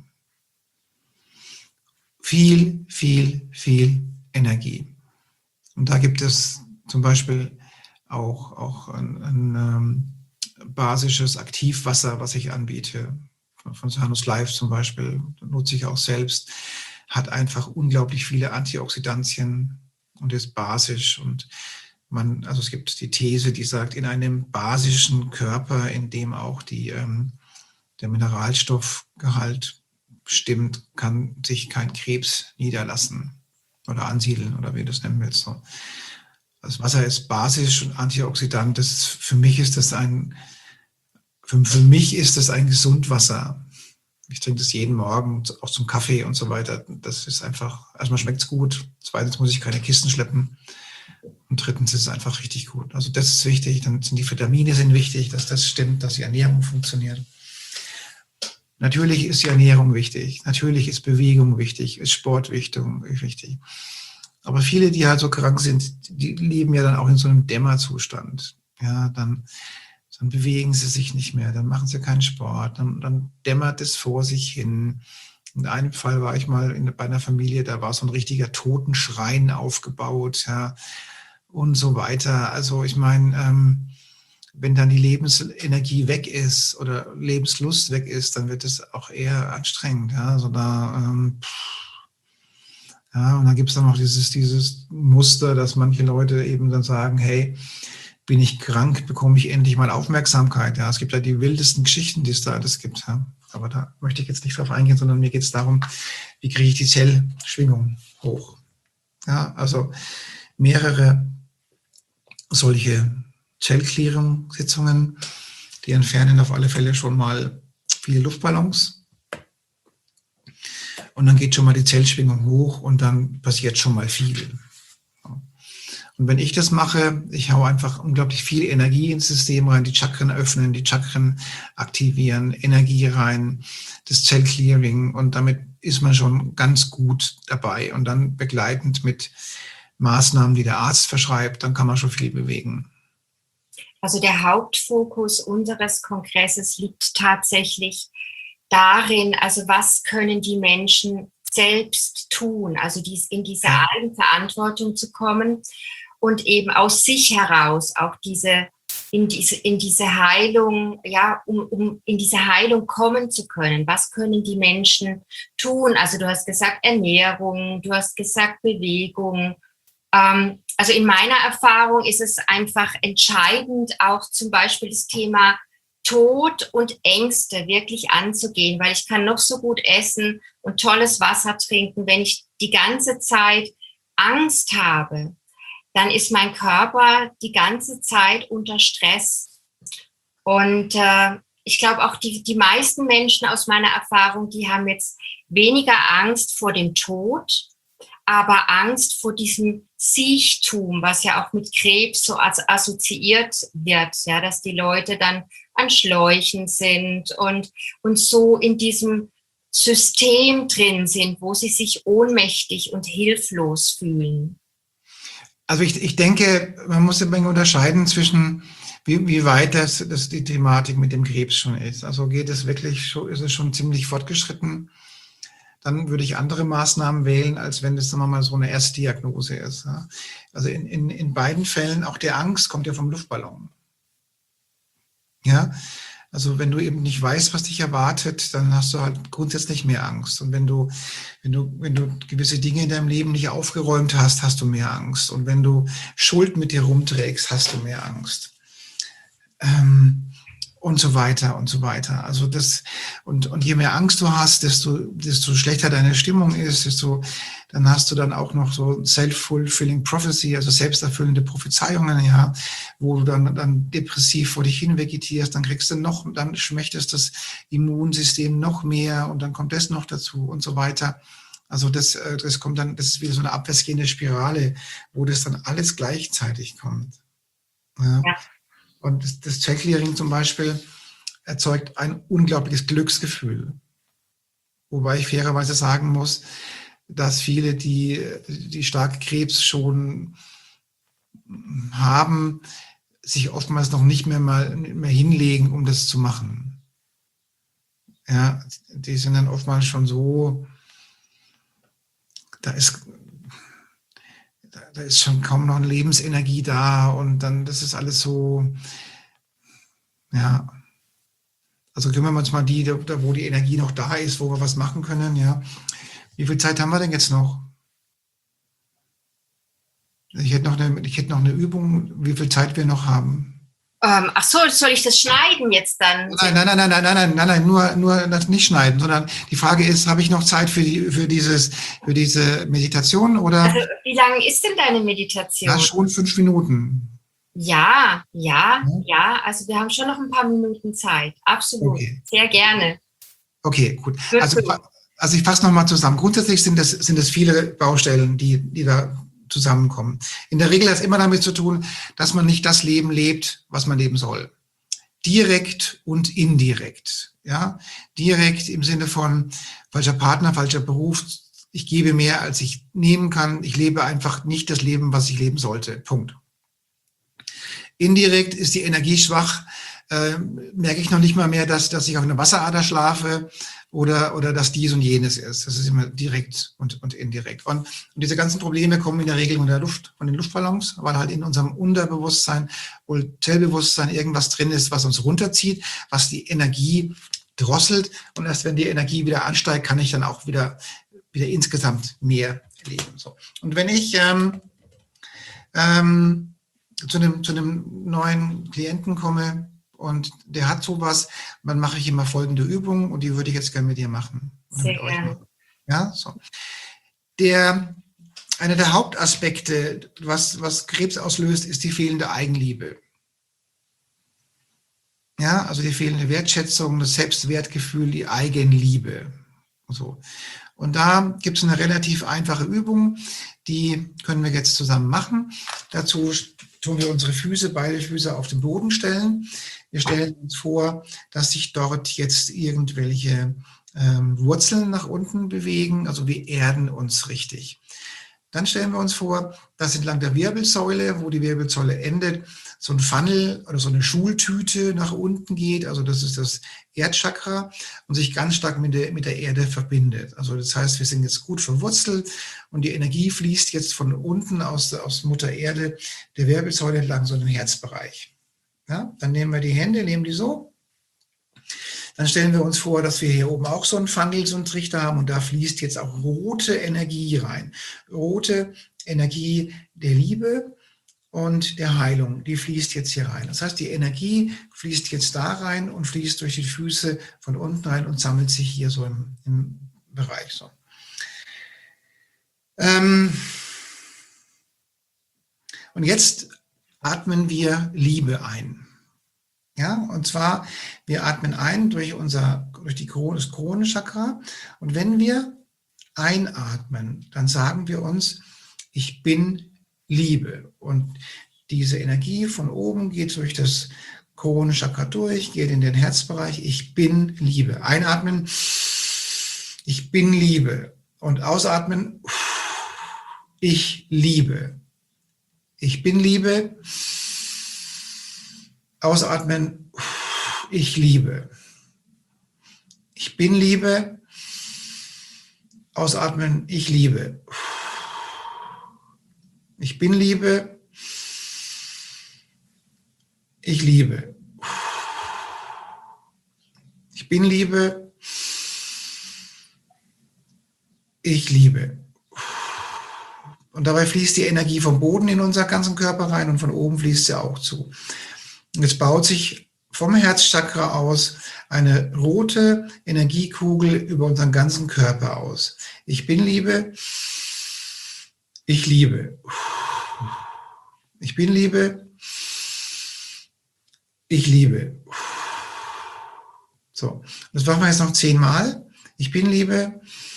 Viel, viel, viel Energie. Und da gibt es zum Beispiel auch, auch ein, ein ähm, basisches Aktivwasser, was ich anbiete. Von Sanus Life zum Beispiel, nutze ich auch selbst. Hat einfach unglaublich viele Antioxidantien und ist basisch. Und man, also es gibt die These, die sagt, in einem basischen Körper, in dem auch die, ähm, der Mineralstoffgehalt stimmt, kann sich kein Krebs niederlassen oder ansiedeln oder wie du es nennen willst. So. Das Wasser ist basisch und Antioxidant. Das ist, für mich ist das ein, für, für mich ist das ein Gesundwasser. Ich trinke das jeden Morgen, auch zum Kaffee und so weiter. Das ist einfach, erstmal schmeckt es gut. Zweitens muss ich keine Kisten schleppen. Und drittens ist es einfach richtig gut. Also das ist wichtig. Dann sind die Vitamine sind wichtig, dass das stimmt, dass die Ernährung funktioniert. Natürlich ist die Ernährung wichtig. Natürlich ist Bewegung wichtig, ist Sport wichtig. Aber viele, die halt so krank sind, die leben ja dann auch in so einem Dämmerzustand. Ja, dann, dann bewegen sie sich nicht mehr, dann machen sie keinen Sport, dann, dann dämmert es vor sich hin. In einem Fall war ich mal in, bei einer Familie, da war so ein richtiger Totenschrein aufgebaut, ja, und so weiter. Also ich meine, ähm, wenn dann die Lebensenergie weg ist oder Lebenslust weg ist, dann wird es auch eher anstrengend. Ja, also da, ähm, ja, und dann gibt es dann noch dieses, dieses Muster, dass manche Leute eben dann sagen, hey, bin ich krank, bekomme ich endlich mal Aufmerksamkeit. Ja, es gibt ja die wildesten Geschichten, die es da alles gibt. Ja. Aber da möchte ich jetzt nicht drauf eingehen, sondern mir geht es darum, wie kriege ich die Zellschwingung hoch. Ja, also mehrere solche Zellclearing-Sitzungen, die entfernen auf alle Fälle schon mal viele Luftballons. Und dann geht schon mal die Zellschwingung hoch und dann passiert schon mal viel. Und wenn ich das mache, ich haue einfach unglaublich viel Energie ins System rein, die Chakren öffnen, die Chakren aktivieren, Energie rein, das Zellclearing, und damit ist man schon ganz gut dabei. Und dann begleitend mit Maßnahmen, die der Arzt verschreibt, dann kann man schon viel bewegen. Also der Hauptfokus unseres Kongresses liegt tatsächlich darin, also was können die Menschen selbst tun, also dies, in diese Eigenverantwortung zu kommen und eben aus sich heraus auch diese in diese in diese Heilung, ja, um, um in diese Heilung kommen zu können. Was können die Menschen tun? Also du hast gesagt Ernährung, du hast gesagt Bewegung. Ähm, also in meiner Erfahrung ist es einfach entscheidend, auch zum Beispiel das Thema Tod und Ängste wirklich anzugehen, weil ich kann noch so gut essen und tolles Wasser trinken. Wenn ich die ganze Zeit Angst habe, dann ist mein Körper die ganze Zeit unter Stress. Und äh, ich glaube auch die, die meisten Menschen aus meiner Erfahrung, die haben jetzt weniger Angst vor dem Tod, aber Angst vor diesem Siechtum, was ja auch mit Krebs so assoziiert wird, ja, dass die Leute dann an Schläuchen sind und, und so in diesem System drin sind, wo sie sich ohnmächtig und hilflos fühlen. Also ich, ich denke, man muss ein wenig unterscheiden zwischen, wie, wie weit das, das die Thematik mit dem Krebs schon ist. Also geht es wirklich, schon, ist es schon ziemlich fortgeschritten, dann würde ich andere Maßnahmen wählen, als wenn das, sagen wir mal, so eine Erstdiagnose ist. Ja. Also in, in, in beiden Fällen, auch der Angst kommt ja vom Luftballon. Ja, also wenn du eben nicht weißt, was dich erwartet, dann hast du halt grundsätzlich mehr Angst. Und wenn du, wenn du, wenn du gewisse Dinge in deinem Leben nicht aufgeräumt hast, hast du mehr Angst. Und wenn du Schuld mit dir rumträgst, hast du mehr Angst. Ähm, und so weiter und so weiter. Also das, und, und je mehr Angst du hast, desto, desto schlechter deine Stimmung ist, desto, dann hast du dann auch noch so self-fulfilling prophecy, also selbsterfüllende Prophezeiungen, ja, wo du dann, dann depressiv vor dich hin vegetierst, dann kriegst du noch, dann schmächtest das Immunsystem noch mehr und dann kommt das noch dazu und so weiter. Also das, das kommt dann, das ist wieder so eine abwärtsgehende Spirale, wo das dann alles gleichzeitig kommt. Ja. Ja. Und das, das Channel-Clearing zum Beispiel erzeugt ein unglaubliches Glücksgefühl. Wobei ich fairerweise sagen muss, dass viele, die, die stark Krebs schon haben, sich oftmals noch nicht mehr mal mehr hinlegen, um das zu machen. Ja, die sind dann oftmals schon so, da ist, da ist schon kaum noch eine Lebensenergie da und dann, das ist alles so, ja, also kümmern wir uns mal die, da, wo die Energie noch da ist, wo wir was machen können, ja. Wie viel Zeit haben wir denn jetzt noch? Ich hätte noch eine, ich hätte noch eine Übung, wie viel Zeit wir noch haben. Ähm, ach so, soll ich das schneiden jetzt dann? Nein, nein, nein, nein, nein, nein, nein, nein, nur, nur das nicht schneiden, sondern die Frage ist, habe ich noch Zeit für die, für dieses, für diese Meditation oder? Also, wie lange ist denn deine Meditation? Ja, schon fünf Minuten. Ja, ja, ja, ja, also wir haben schon noch ein paar Minuten Zeit, absolut, okay. Sehr gerne. Okay, gut. Also, also ich fasse nochmal zusammen. Grundsätzlich sind das, sind das viele Baustellen, die, die da zusammenkommen. In der Regel hat es immer damit zu tun, dass man nicht das Leben lebt, was man leben soll. Direkt und indirekt. Ja? Direkt im Sinne von falscher Partner, falscher Beruf. Ich gebe mehr, als ich nehmen kann. Ich lebe einfach nicht das Leben, was ich leben sollte. Punkt. Indirekt ist die Energie schwach. Äh, merke ich noch nicht mal mehr, dass, dass ich auf einer Wasserader schlafe oder, oder dass dies und jenes ist. Das ist immer direkt und, und indirekt. Und, und diese ganzen Probleme kommen in der Regel von der Luft, von den Luftballons, weil halt in unserem Unterbewusstsein, Hotelbewusstsein irgendwas drin ist, was uns runterzieht, was die Energie drosselt. Und erst wenn die Energie wieder ansteigt, kann ich dann auch wieder, wieder insgesamt mehr leben. So. Und wenn ich ähm, ähm, zu einem, zu einem neuen Klienten komme, und der hat sowas, dann mache ich immer folgende Übung und die würde ich jetzt gerne mit dir machen. Sehr gerne. Ja, so. Der, einer der Hauptaspekte, was, was Krebs auslöst, ist die fehlende Eigenliebe. Ja, also die fehlende Wertschätzung, das Selbstwertgefühl, die Eigenliebe. So. Und da gibt es eine relativ einfache Übung, die können wir jetzt zusammen machen. Dazu tun wir unsere Füße, beide Füße auf den Boden stellen. Wir stellen uns vor, dass sich dort jetzt irgendwelche ähm, Wurzeln nach unten bewegen, also wir erden uns richtig. Dann stellen wir uns vor, dass entlang der Wirbelsäule, wo die Wirbelsäule endet, so ein Funnel oder so eine Schultüte nach unten geht, also das ist das Erdchakra und sich ganz stark mit der, mit der Erde verbindet. Also das heißt, wir sind jetzt gut verwurzelt und die Energie fließt jetzt von unten aus, aus Mutter Erde der Wirbelsäule entlang so in den Herzbereich. Ja, dann nehmen wir die Hände, nehmen die so. Dann stellen wir uns vor, dass wir hier oben auch so einen Funnel, so einen Trichter haben und da fließt jetzt auch rote Energie rein. Rote Energie der Liebe und der Heilung, die fließt jetzt hier rein. Das heißt, die Energie fließt jetzt da rein und fließt durch die Füße von unten rein und sammelt sich hier so im, im Bereich. So. Ähm und jetzt atmen wir Liebe ein. Ja, und zwar, wir atmen ein durch unser, durch die Krone, das Kronenchakra. Und wenn wir einatmen, dann sagen wir uns, ich bin Liebe. Und diese Energie von oben geht durch das Kronenchakra durch, geht in den Herzbereich. Ich bin Liebe. Einatmen, ich bin Liebe. Und ausatmen, ich liebe. Ich bin Liebe. Ausatmen. Ich liebe. Ich bin Liebe. Ausatmen. Ich liebe. Ich bin Liebe. Ich liebe. Ich bin Liebe. Ich liebe. Und dabei fließt die Energie vom Boden in unseren ganzen Körper rein und von oben fließt sie auch zu. Und jetzt baut sich vom Herzchakra aus eine rote Energiekugel über unseren ganzen Körper aus. Ich bin Liebe. Ich liebe. Ich bin Liebe. Ich liebe. So, das machen wir jetzt noch zehnmal. Ich bin Liebe.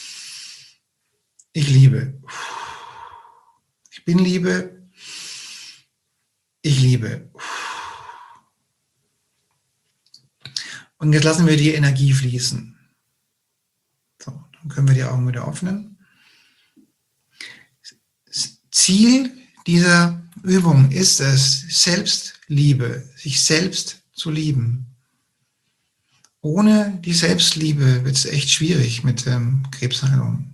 Ich liebe. Ich bin Liebe. Ich liebe. Und jetzt lassen wir die Energie fließen. So, dann können wir die Augen wieder öffnen. Ziel dieser Übung ist es, Selbstliebe, sich selbst zu lieben. Ohne die Selbstliebe wird es echt schwierig mit ähm, Krebsheilung.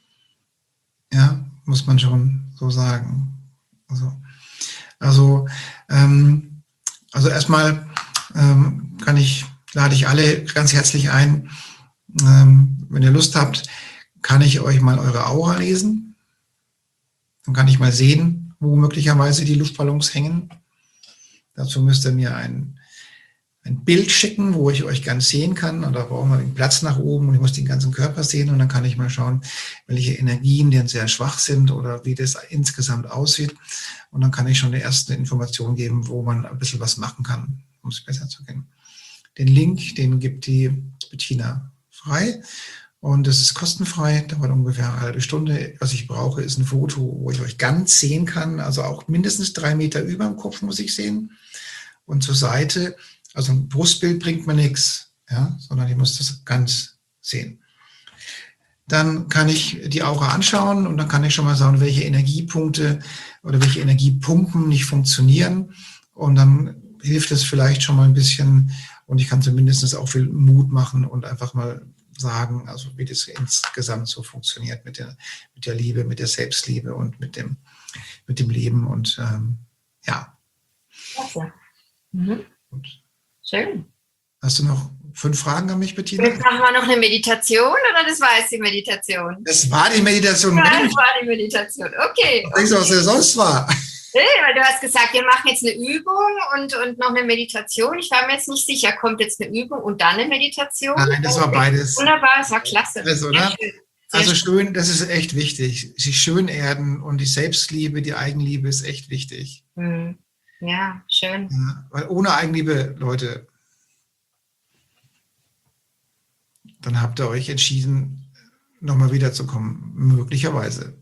Ja, muss man schon so sagen. Also, also, ähm, also erstmal ähm, kann ich, lade ich alle ganz herzlich ein, ähm, wenn ihr Lust habt, kann ich euch mal eure Aura lesen. Dann kann ich mal sehen, wo möglicherweise die Luftballons hängen. Dazu müsst ihr mir ein, ein Bild schicken, wo ich euch ganz sehen kann. Und da brauchen wir den Platz nach oben und ich muss den ganzen Körper sehen. Und dann kann ich mal schauen, welche Energien denn sehr schwach sind oder wie das insgesamt aussieht. Und dann kann ich schon die ersten Informationen geben, wo man ein bisschen was machen kann, um es besser zu kennen. Den Link, den gibt die Bettina frei. Und es ist kostenfrei, dauert ungefähr eine halbe Stunde. Was ich brauche, ist ein Foto, wo ich euch ganz sehen kann. Also auch mindestens drei Meter über dem Kopf muss ich sehen. Und zur Seite, also ein Brustbild bringt mir nichts, ja, sondern ich muss das ganz sehen. Dann kann ich die Aura anschauen und dann kann ich schon mal sagen, welche Energiepunkte oder welche Energiepumpen nicht funktionieren. Und dann hilft es vielleicht schon mal ein bisschen und ich kann zumindest auch viel Mut machen und einfach mal sagen, also wie das insgesamt so funktioniert mit der, mit der Liebe, mit der Selbstliebe und mit dem, mit dem Leben und ähm, ja. Klasse. Mhm. Schön. Hast du noch fünf Fragen an mich, Bettina? Jetzt machen wir noch eine Meditation oder das war jetzt die Meditation? Das war die Meditation. Ja, das war die Meditation. Okay. Ich weiß nicht, was das sonst war. Nee, weil du hast gesagt, wir machen jetzt eine Übung und, und noch eine Meditation. Ich war mir jetzt nicht sicher, kommt jetzt eine Übung und dann eine Meditation? Nein, das war beides. Wunderbar, das war klasse. Das, oder? Schön. Also schön, das ist echt wichtig. Sich schön erden und die Selbstliebe, die Eigenliebe ist echt wichtig. Hm. Ja, schön. Ja, weil ohne Eigenliebe, Leute, dann habt ihr euch entschieden, nochmal wiederzukommen, möglicherweise.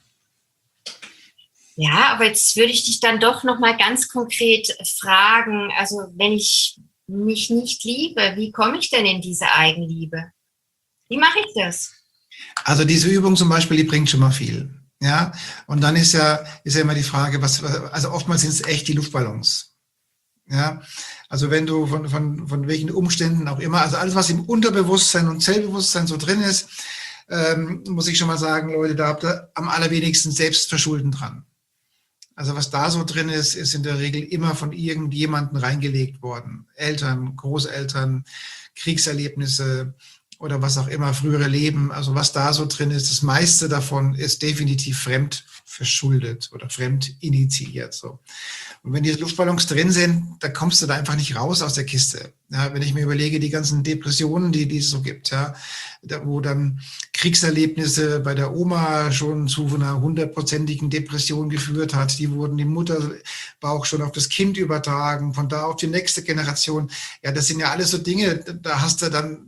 Ja, aber jetzt würde ich dich dann doch nochmal ganz konkret fragen, also wenn ich mich nicht liebe, wie komme ich denn in diese Eigenliebe? Wie mache ich das? Also diese Übung zum Beispiel, die bringt schon mal viel. Ja, und dann ist ja, ist ja immer die Frage, was, also oftmals sind es echt die Luftballons. Ja, also wenn du von, von, von welchen Umständen auch immer, also alles, was im Unterbewusstsein und Zellbewusstsein so drin ist, ähm, muss ich schon mal sagen, Leute, da habt ihr am allerwenigsten Selbstverschulden dran. Also was da so drin ist, ist in der Regel immer von irgendjemandem reingelegt worden. Eltern, Großeltern, Kriegserlebnisse oder was auch immer, frühere Leben. Also was da so drin ist, das meiste davon ist definitiv fremd verschuldet oder fremd initiiert. So. Und wenn die Luftballons drin sind, da kommst du da einfach nicht raus aus der Kiste. Ja, wenn ich mir überlege, die ganzen Depressionen, die, die es so gibt, ja, da, wo dann Kriegserlebnisse bei der Oma schon zu einer hundertprozentigen Depression geführt hat, die wurden im Mutterbauch schon auf das Kind übertragen, von da auf die nächste Generation. Ja, das sind ja alles so Dinge, da hast du dann,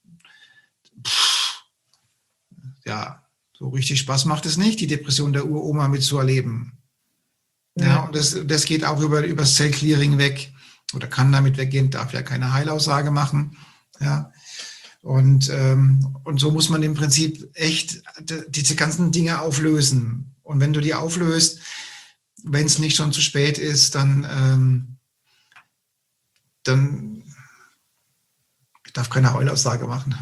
pff, ja, so richtig Spaß macht es nicht, die Depression der Uroma mitzuerleben. Ja, ja, und das, das geht auch über, über das Zellclearing weg oder kann damit weggehen, darf ja keine Heilaussage machen. Ja, und, ähm, und so muss man im Prinzip echt diese ganzen Dinge auflösen. Und wenn du die auflöst, wenn es nicht schon zu spät ist, dann, ähm, dann ich darf keine Heilaussage machen.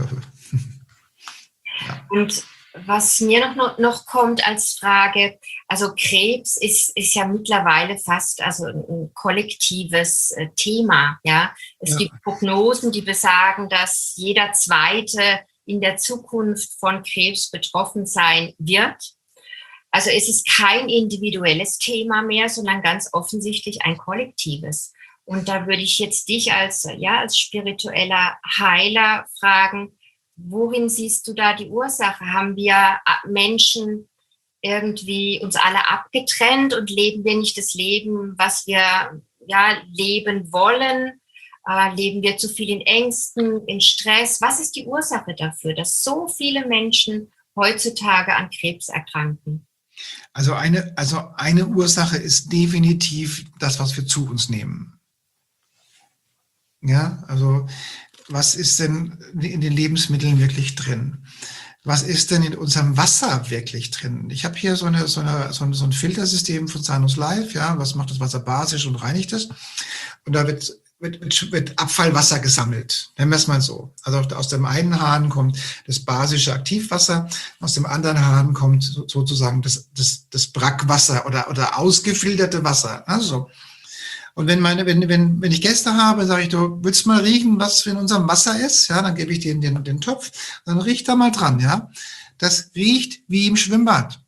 Ja. Und was mir noch, noch kommt als Frage, also Krebs ist, ist ja mittlerweile fast also ein kollektives äh, Thema. Ja? Es ja. gibt Prognosen, die besagen, dass jeder Zweite in der Zukunft von Krebs betroffen sein wird. Also es ist kein individuelles Thema mehr, sondern ganz offensichtlich ein kollektives. Und da würde ich jetzt dich als, ja, als spiritueller Heiler fragen, worin siehst du da die Ursache? Haben wir Menschen irgendwie uns alle abgetrennt und leben wir nicht das Leben, was wir ja leben wollen? Äh, leben wir zu viel in Ängsten, in Stress? Was ist die Ursache dafür, dass so viele Menschen heutzutage an Krebs erkranken? Also eine, also eine Ursache ist definitiv das, was wir zu uns nehmen. Ja, also was ist denn in den Lebensmitteln wirklich drin? Was ist denn in unserem Wasser wirklich drin? Ich habe hier so, eine, so, eine, so, ein, so ein Filtersystem von Sanus Life, ja, was macht das Wasser basisch und reinigt es? Und da wird, wird, wird, wird Abfallwasser gesammelt, nennen wir es mal so. Also aus dem einen Hahn kommt das basische Aktivwasser, aus dem anderen Hahn kommt sozusagen das, das, das Brackwasser oder, oder ausgefilterte Wasser. Also Und wenn, meine, wenn, wenn, wenn ich Gäste habe, sage ich, du willst mal riechen, was in unserem Wasser ist? Ja, dann gebe ich denen den, den Topf, dann riecht da mal dran. Ja, das riecht wie im Schwimmbad.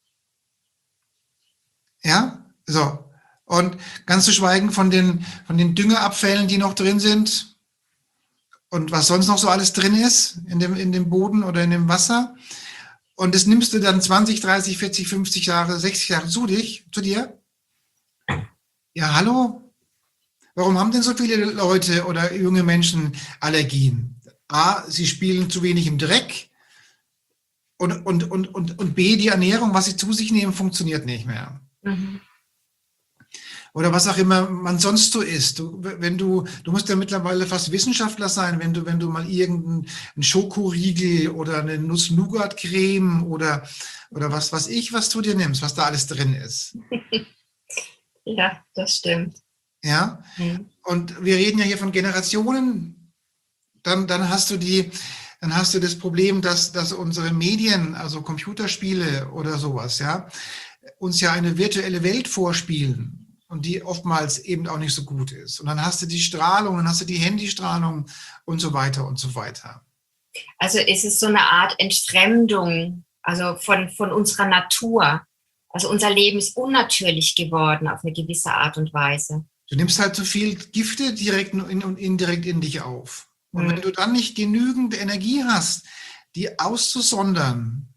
Ja, so. Und ganz zu schweigen von den, von den Düngeabfällen, die noch drin sind und was sonst noch so alles drin ist in dem, in dem Boden oder in dem Wasser. Und das nimmst du dann zwanzig, dreißig, vierzig, fünfzig Jahre, sechzig Jahre zu dich, zu dir. Ja, hallo? Warum haben denn so viele Leute oder junge Menschen Allergien? A, sie spielen zu wenig im Dreck und, und, und, und, und B, die Ernährung, was sie zu sich nehmen, funktioniert nicht mehr. Mhm. Oder was auch immer man sonst so isst. Du, wenn du, du musst ja mittlerweile fast Wissenschaftler sein, wenn du, wenn du mal irgendeinen Schokoriegel oder eine Nuss-Nougat-Creme oder, oder was weiß ich, was du dir nimmst, was da alles drin ist. Ja, das stimmt. Ja, mhm. Und wir reden ja hier von Generationen. Dann, dann hast du die, dann hast du das Problem, dass, dass unsere Medien, also Computerspiele oder sowas, ja, uns ja eine virtuelle Welt vorspielen und die oftmals eben auch nicht so gut ist. Und dann hast du die Strahlung, dann hast du die Handystrahlung und so weiter und so weiter. Also ist es so eine Art Entfremdung, also von, von unserer Natur. Also unser Leben ist unnatürlich geworden auf eine gewisse Art und Weise. Du nimmst halt so viel Gifte direkt und indirekt in dich auf. Und mhm. wenn du dann nicht genügend Energie hast, die auszusondern,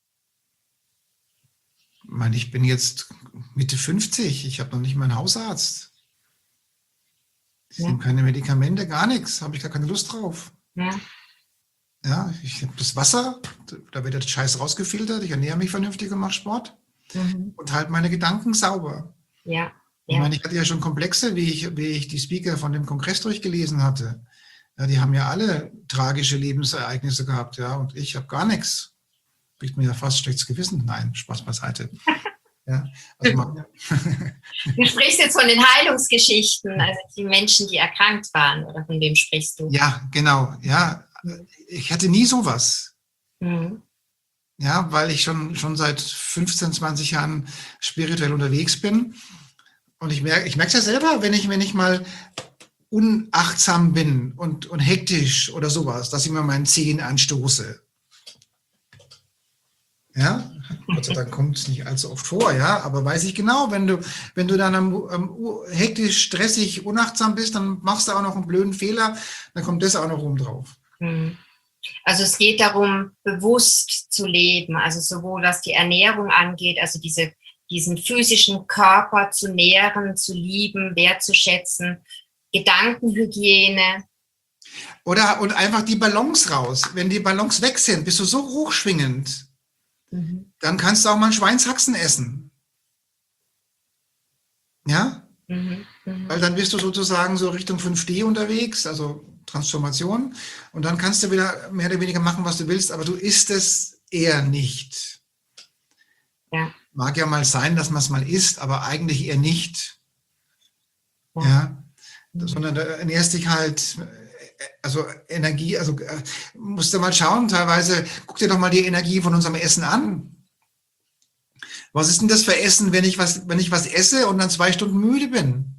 ich meine, ich bin jetzt Mitte fünfzig, ich habe noch nicht mal einen Hausarzt. Es sind ja. keine Medikamente, gar nichts, habe ich gar keine Lust drauf. Ja, ja, ich habe das Wasser, da wird der Scheiß rausgefiltert, ich ernähre mich vernünftig und mache Sport. Mhm. Und halt meine Gedanken sauber. Ja, ja. Ich meine, ich hatte ja schon Komplexe, wie ich, wie ich die Speaker von dem Kongress durchgelesen hatte. Ja, die haben ja alle tragische Lebensereignisse gehabt, ja, und ich habe gar nichts. Kriegt mir ja fast schlechtes Gewissen. Nein, Spaß beiseite. Ja, also man, du sprichst jetzt von den Heilungsgeschichten, also die Menschen, die erkrankt waren, oder von wem sprichst du? Ja, genau, ja. Ich hatte nie sowas. Mhm. Ja, weil ich schon, schon seit fünfzehn, zwanzig Jahren spirituell unterwegs bin. Und ich merke, ich merke es ja selber, wenn ich, wenn ich mal unachtsam bin und, und hektisch oder sowas, dass ich mir meinen Zehen anstoße. Ja, Gott sei Dank kommt es nicht allzu oft vor, ja, aber weiß ich genau, wenn du, wenn du dann am, am hektisch, stressig, unachtsam bist, dann machst du auch noch einen blöden Fehler, dann kommt das auch noch rum drauf. Mhm. Also es geht darum, bewusst zu leben, also sowohl was die Ernährung angeht, also diese, diesen physischen Körper zu nähren, zu lieben, wertzuschätzen, Gedankenhygiene. Oder und einfach die Ballons raus. Wenn die Ballons weg sind, bist du so hochschwingend, mhm. dann kannst du auch mal einen Schweinshaxen essen. Ja? Mhm. Mhm. Weil dann bist du sozusagen so Richtung fünf D unterwegs, also Transformation. Und dann kannst du wieder mehr oder weniger machen, was du willst, aber du isst es eher nicht. Ja. Mag ja mal sein, dass man es mal isst, aber eigentlich eher nicht. Ja. ja? Sondern du ernährst dich halt, also Energie, also musst du mal schauen, teilweise, guck dir doch mal die Energie von unserem Essen an. Was ist denn das für Essen, wenn ich was, wenn ich was esse und dann zwei Stunden müde bin?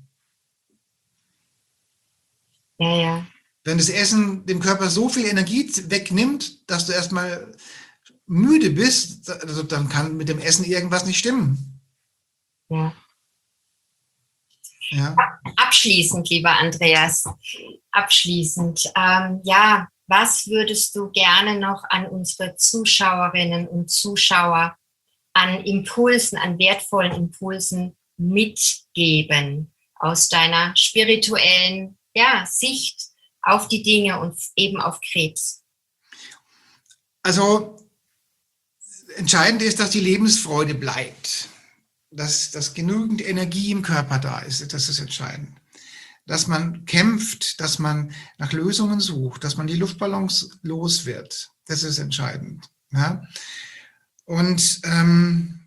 Ja, ja. Wenn das Essen dem Körper so viel Energie wegnimmt, dass du erstmal müde bist, also dann kann mit dem Essen irgendwas nicht stimmen. Ja. Ja. Abschließend, lieber Andreas, abschließend, ähm, ja, was würdest du gerne noch an unsere Zuschauerinnen und Zuschauer an Impulsen, an wertvollen Impulsen mitgeben aus deiner spirituellen, ja, Sicht auf die Dinge und eben auf Krebs? Also entscheidend ist, dass die Lebensfreude bleibt, dass, dass genügend Energie im Körper da ist, das ist entscheidend. Dass man kämpft, dass man nach Lösungen sucht, dass man die Luftballons los wird, das ist entscheidend. Ja? Und, ähm,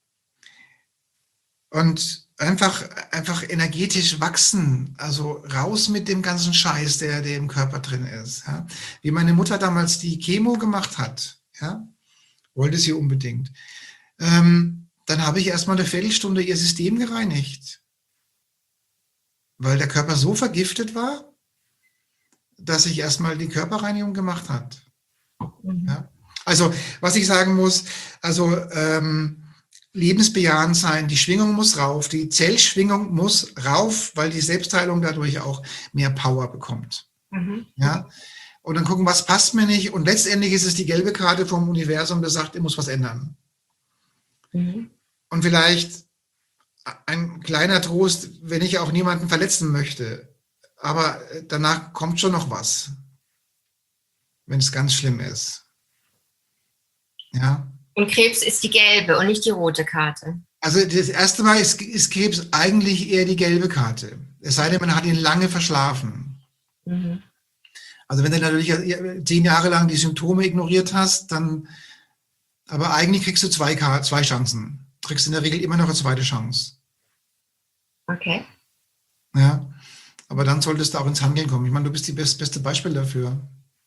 und einfach, einfach energetisch wachsen, also raus mit dem ganzen Scheiß, der, der im Körper drin ist. Ja? Wie meine Mutter damals die Chemo gemacht hat, ja? Wollte sie unbedingt. Ähm, dann habe ich erstmal eine Viertelstunde ihr System gereinigt, weil der Körper so vergiftet war, dass ich erstmal die Körperreinigung gemacht habe. Mhm. Ja? Also, was ich sagen muss, also ähm, lebensbejahend sein, die Schwingung muss rauf, die Zellschwingung muss rauf, weil die Selbstheilung dadurch auch mehr Power bekommt. Mhm. Ja? Und dann gucken, was passt mir nicht. Und letztendlich ist es die gelbe Karte vom Universum, das sagt, ich muss was ändern. Mhm. Und vielleicht ein kleiner Trost, wenn ich auch niemanden verletzen möchte. Aber danach kommt schon noch was, wenn es ganz schlimm ist. Ja. Und Krebs ist die gelbe und nicht die rote Karte. Also das erste Mal ist, ist Krebs eigentlich eher die gelbe Karte. Es sei denn, man hat ihn lange verschlafen. Mhm. Also wenn du natürlich zehn Jahre lang die Symptome ignoriert hast, dann, aber eigentlich kriegst du zwei, zwei Chancen. Du kriegst in der Regel immer noch eine zweite Chance. Okay. Ja, aber dann solltest du auch ins Handeln kommen. Ich meine, du bist das beste Beispiel dafür.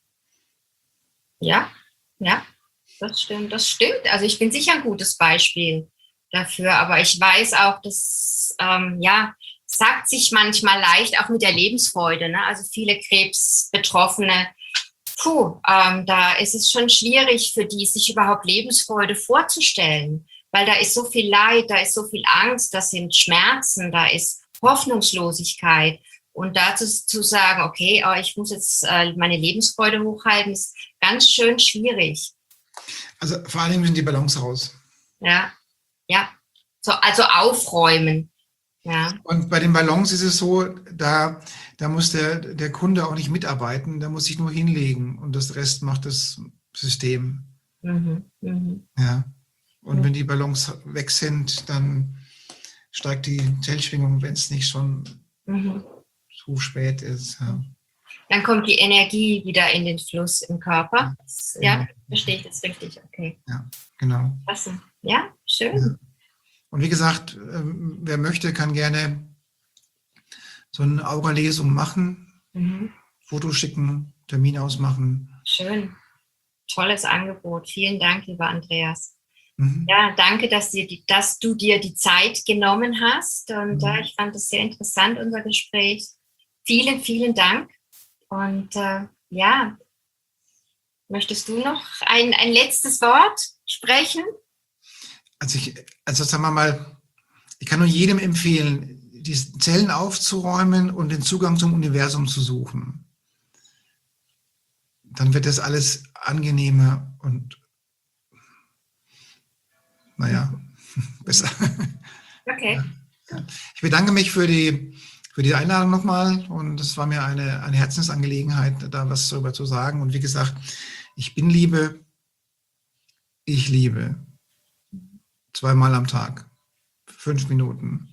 Ja, ja, das stimmt, das stimmt. Also ich bin sicher ein gutes Beispiel dafür, aber ich weiß auch, dass, ähm, ja, sagt sich manchmal leicht, auch mit der Lebensfreude, ne? Also viele Krebsbetroffene, puh, ähm, da ist es schon schwierig für die, sich überhaupt Lebensfreude vorzustellen, weil da ist so viel Leid, da ist so viel Angst, da sind Schmerzen, da ist Hoffnungslosigkeit. Und dazu zu sagen, okay, oh, ich muss jetzt äh, meine Lebensfreude hochhalten, ist ganz schön schwierig. Also vor allen Dingen müssen die Balance raus. Ja, ja. So, also aufräumen. Ja. Und bei den Ballons ist es so, da, da muss der, der Kunde auch nicht mitarbeiten, der muss sich nur hinlegen und das Rest macht das System. Mhm, mhm. Ja. Und Mhm. wenn die Ballons weg sind, dann steigt die Zellschwingung, wenn es nicht schon Mhm. zu spät ist. Ja. Dann kommt die Energie wieder in den Fluss im Körper. Ja, Genau. verstehe ich das richtig. Okay. Ja, genau. Klasse. Ja, schön. Ja. Und wie gesagt, ähm, wer möchte, kann gerne so eine Aura-Lesung machen, Mhm. Foto schicken, Termin ausmachen. Schön. Tolles Angebot. Vielen Dank, lieber Andreas. Mhm. Ja, danke, dass, dir die, dass du dir die Zeit genommen hast. Und Mhm. äh, ich fand es sehr interessant, unser Gespräch. Vielen, vielen Dank. Und äh, ja, möchtest du noch ein, ein letztes Wort sprechen? Also, ich, also sagen wir mal, ich kann nur jedem empfehlen, die Zellen aufzuräumen und den Zugang zum Universum zu suchen. Dann wird das alles angenehmer und naja, besser. Okay. Ja. Ich bedanke mich für die, für die Einladung nochmal und es war mir eine, eine Herzensangelegenheit, da was darüber zu sagen. Und wie gesagt, ich bin Liebe, ich liebe. Zweimal am Tag, fünf Minuten.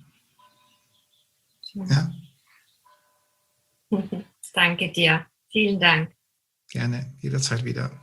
Ja, Danke dir. Vielen Dank. gerne, jederzeit wieder.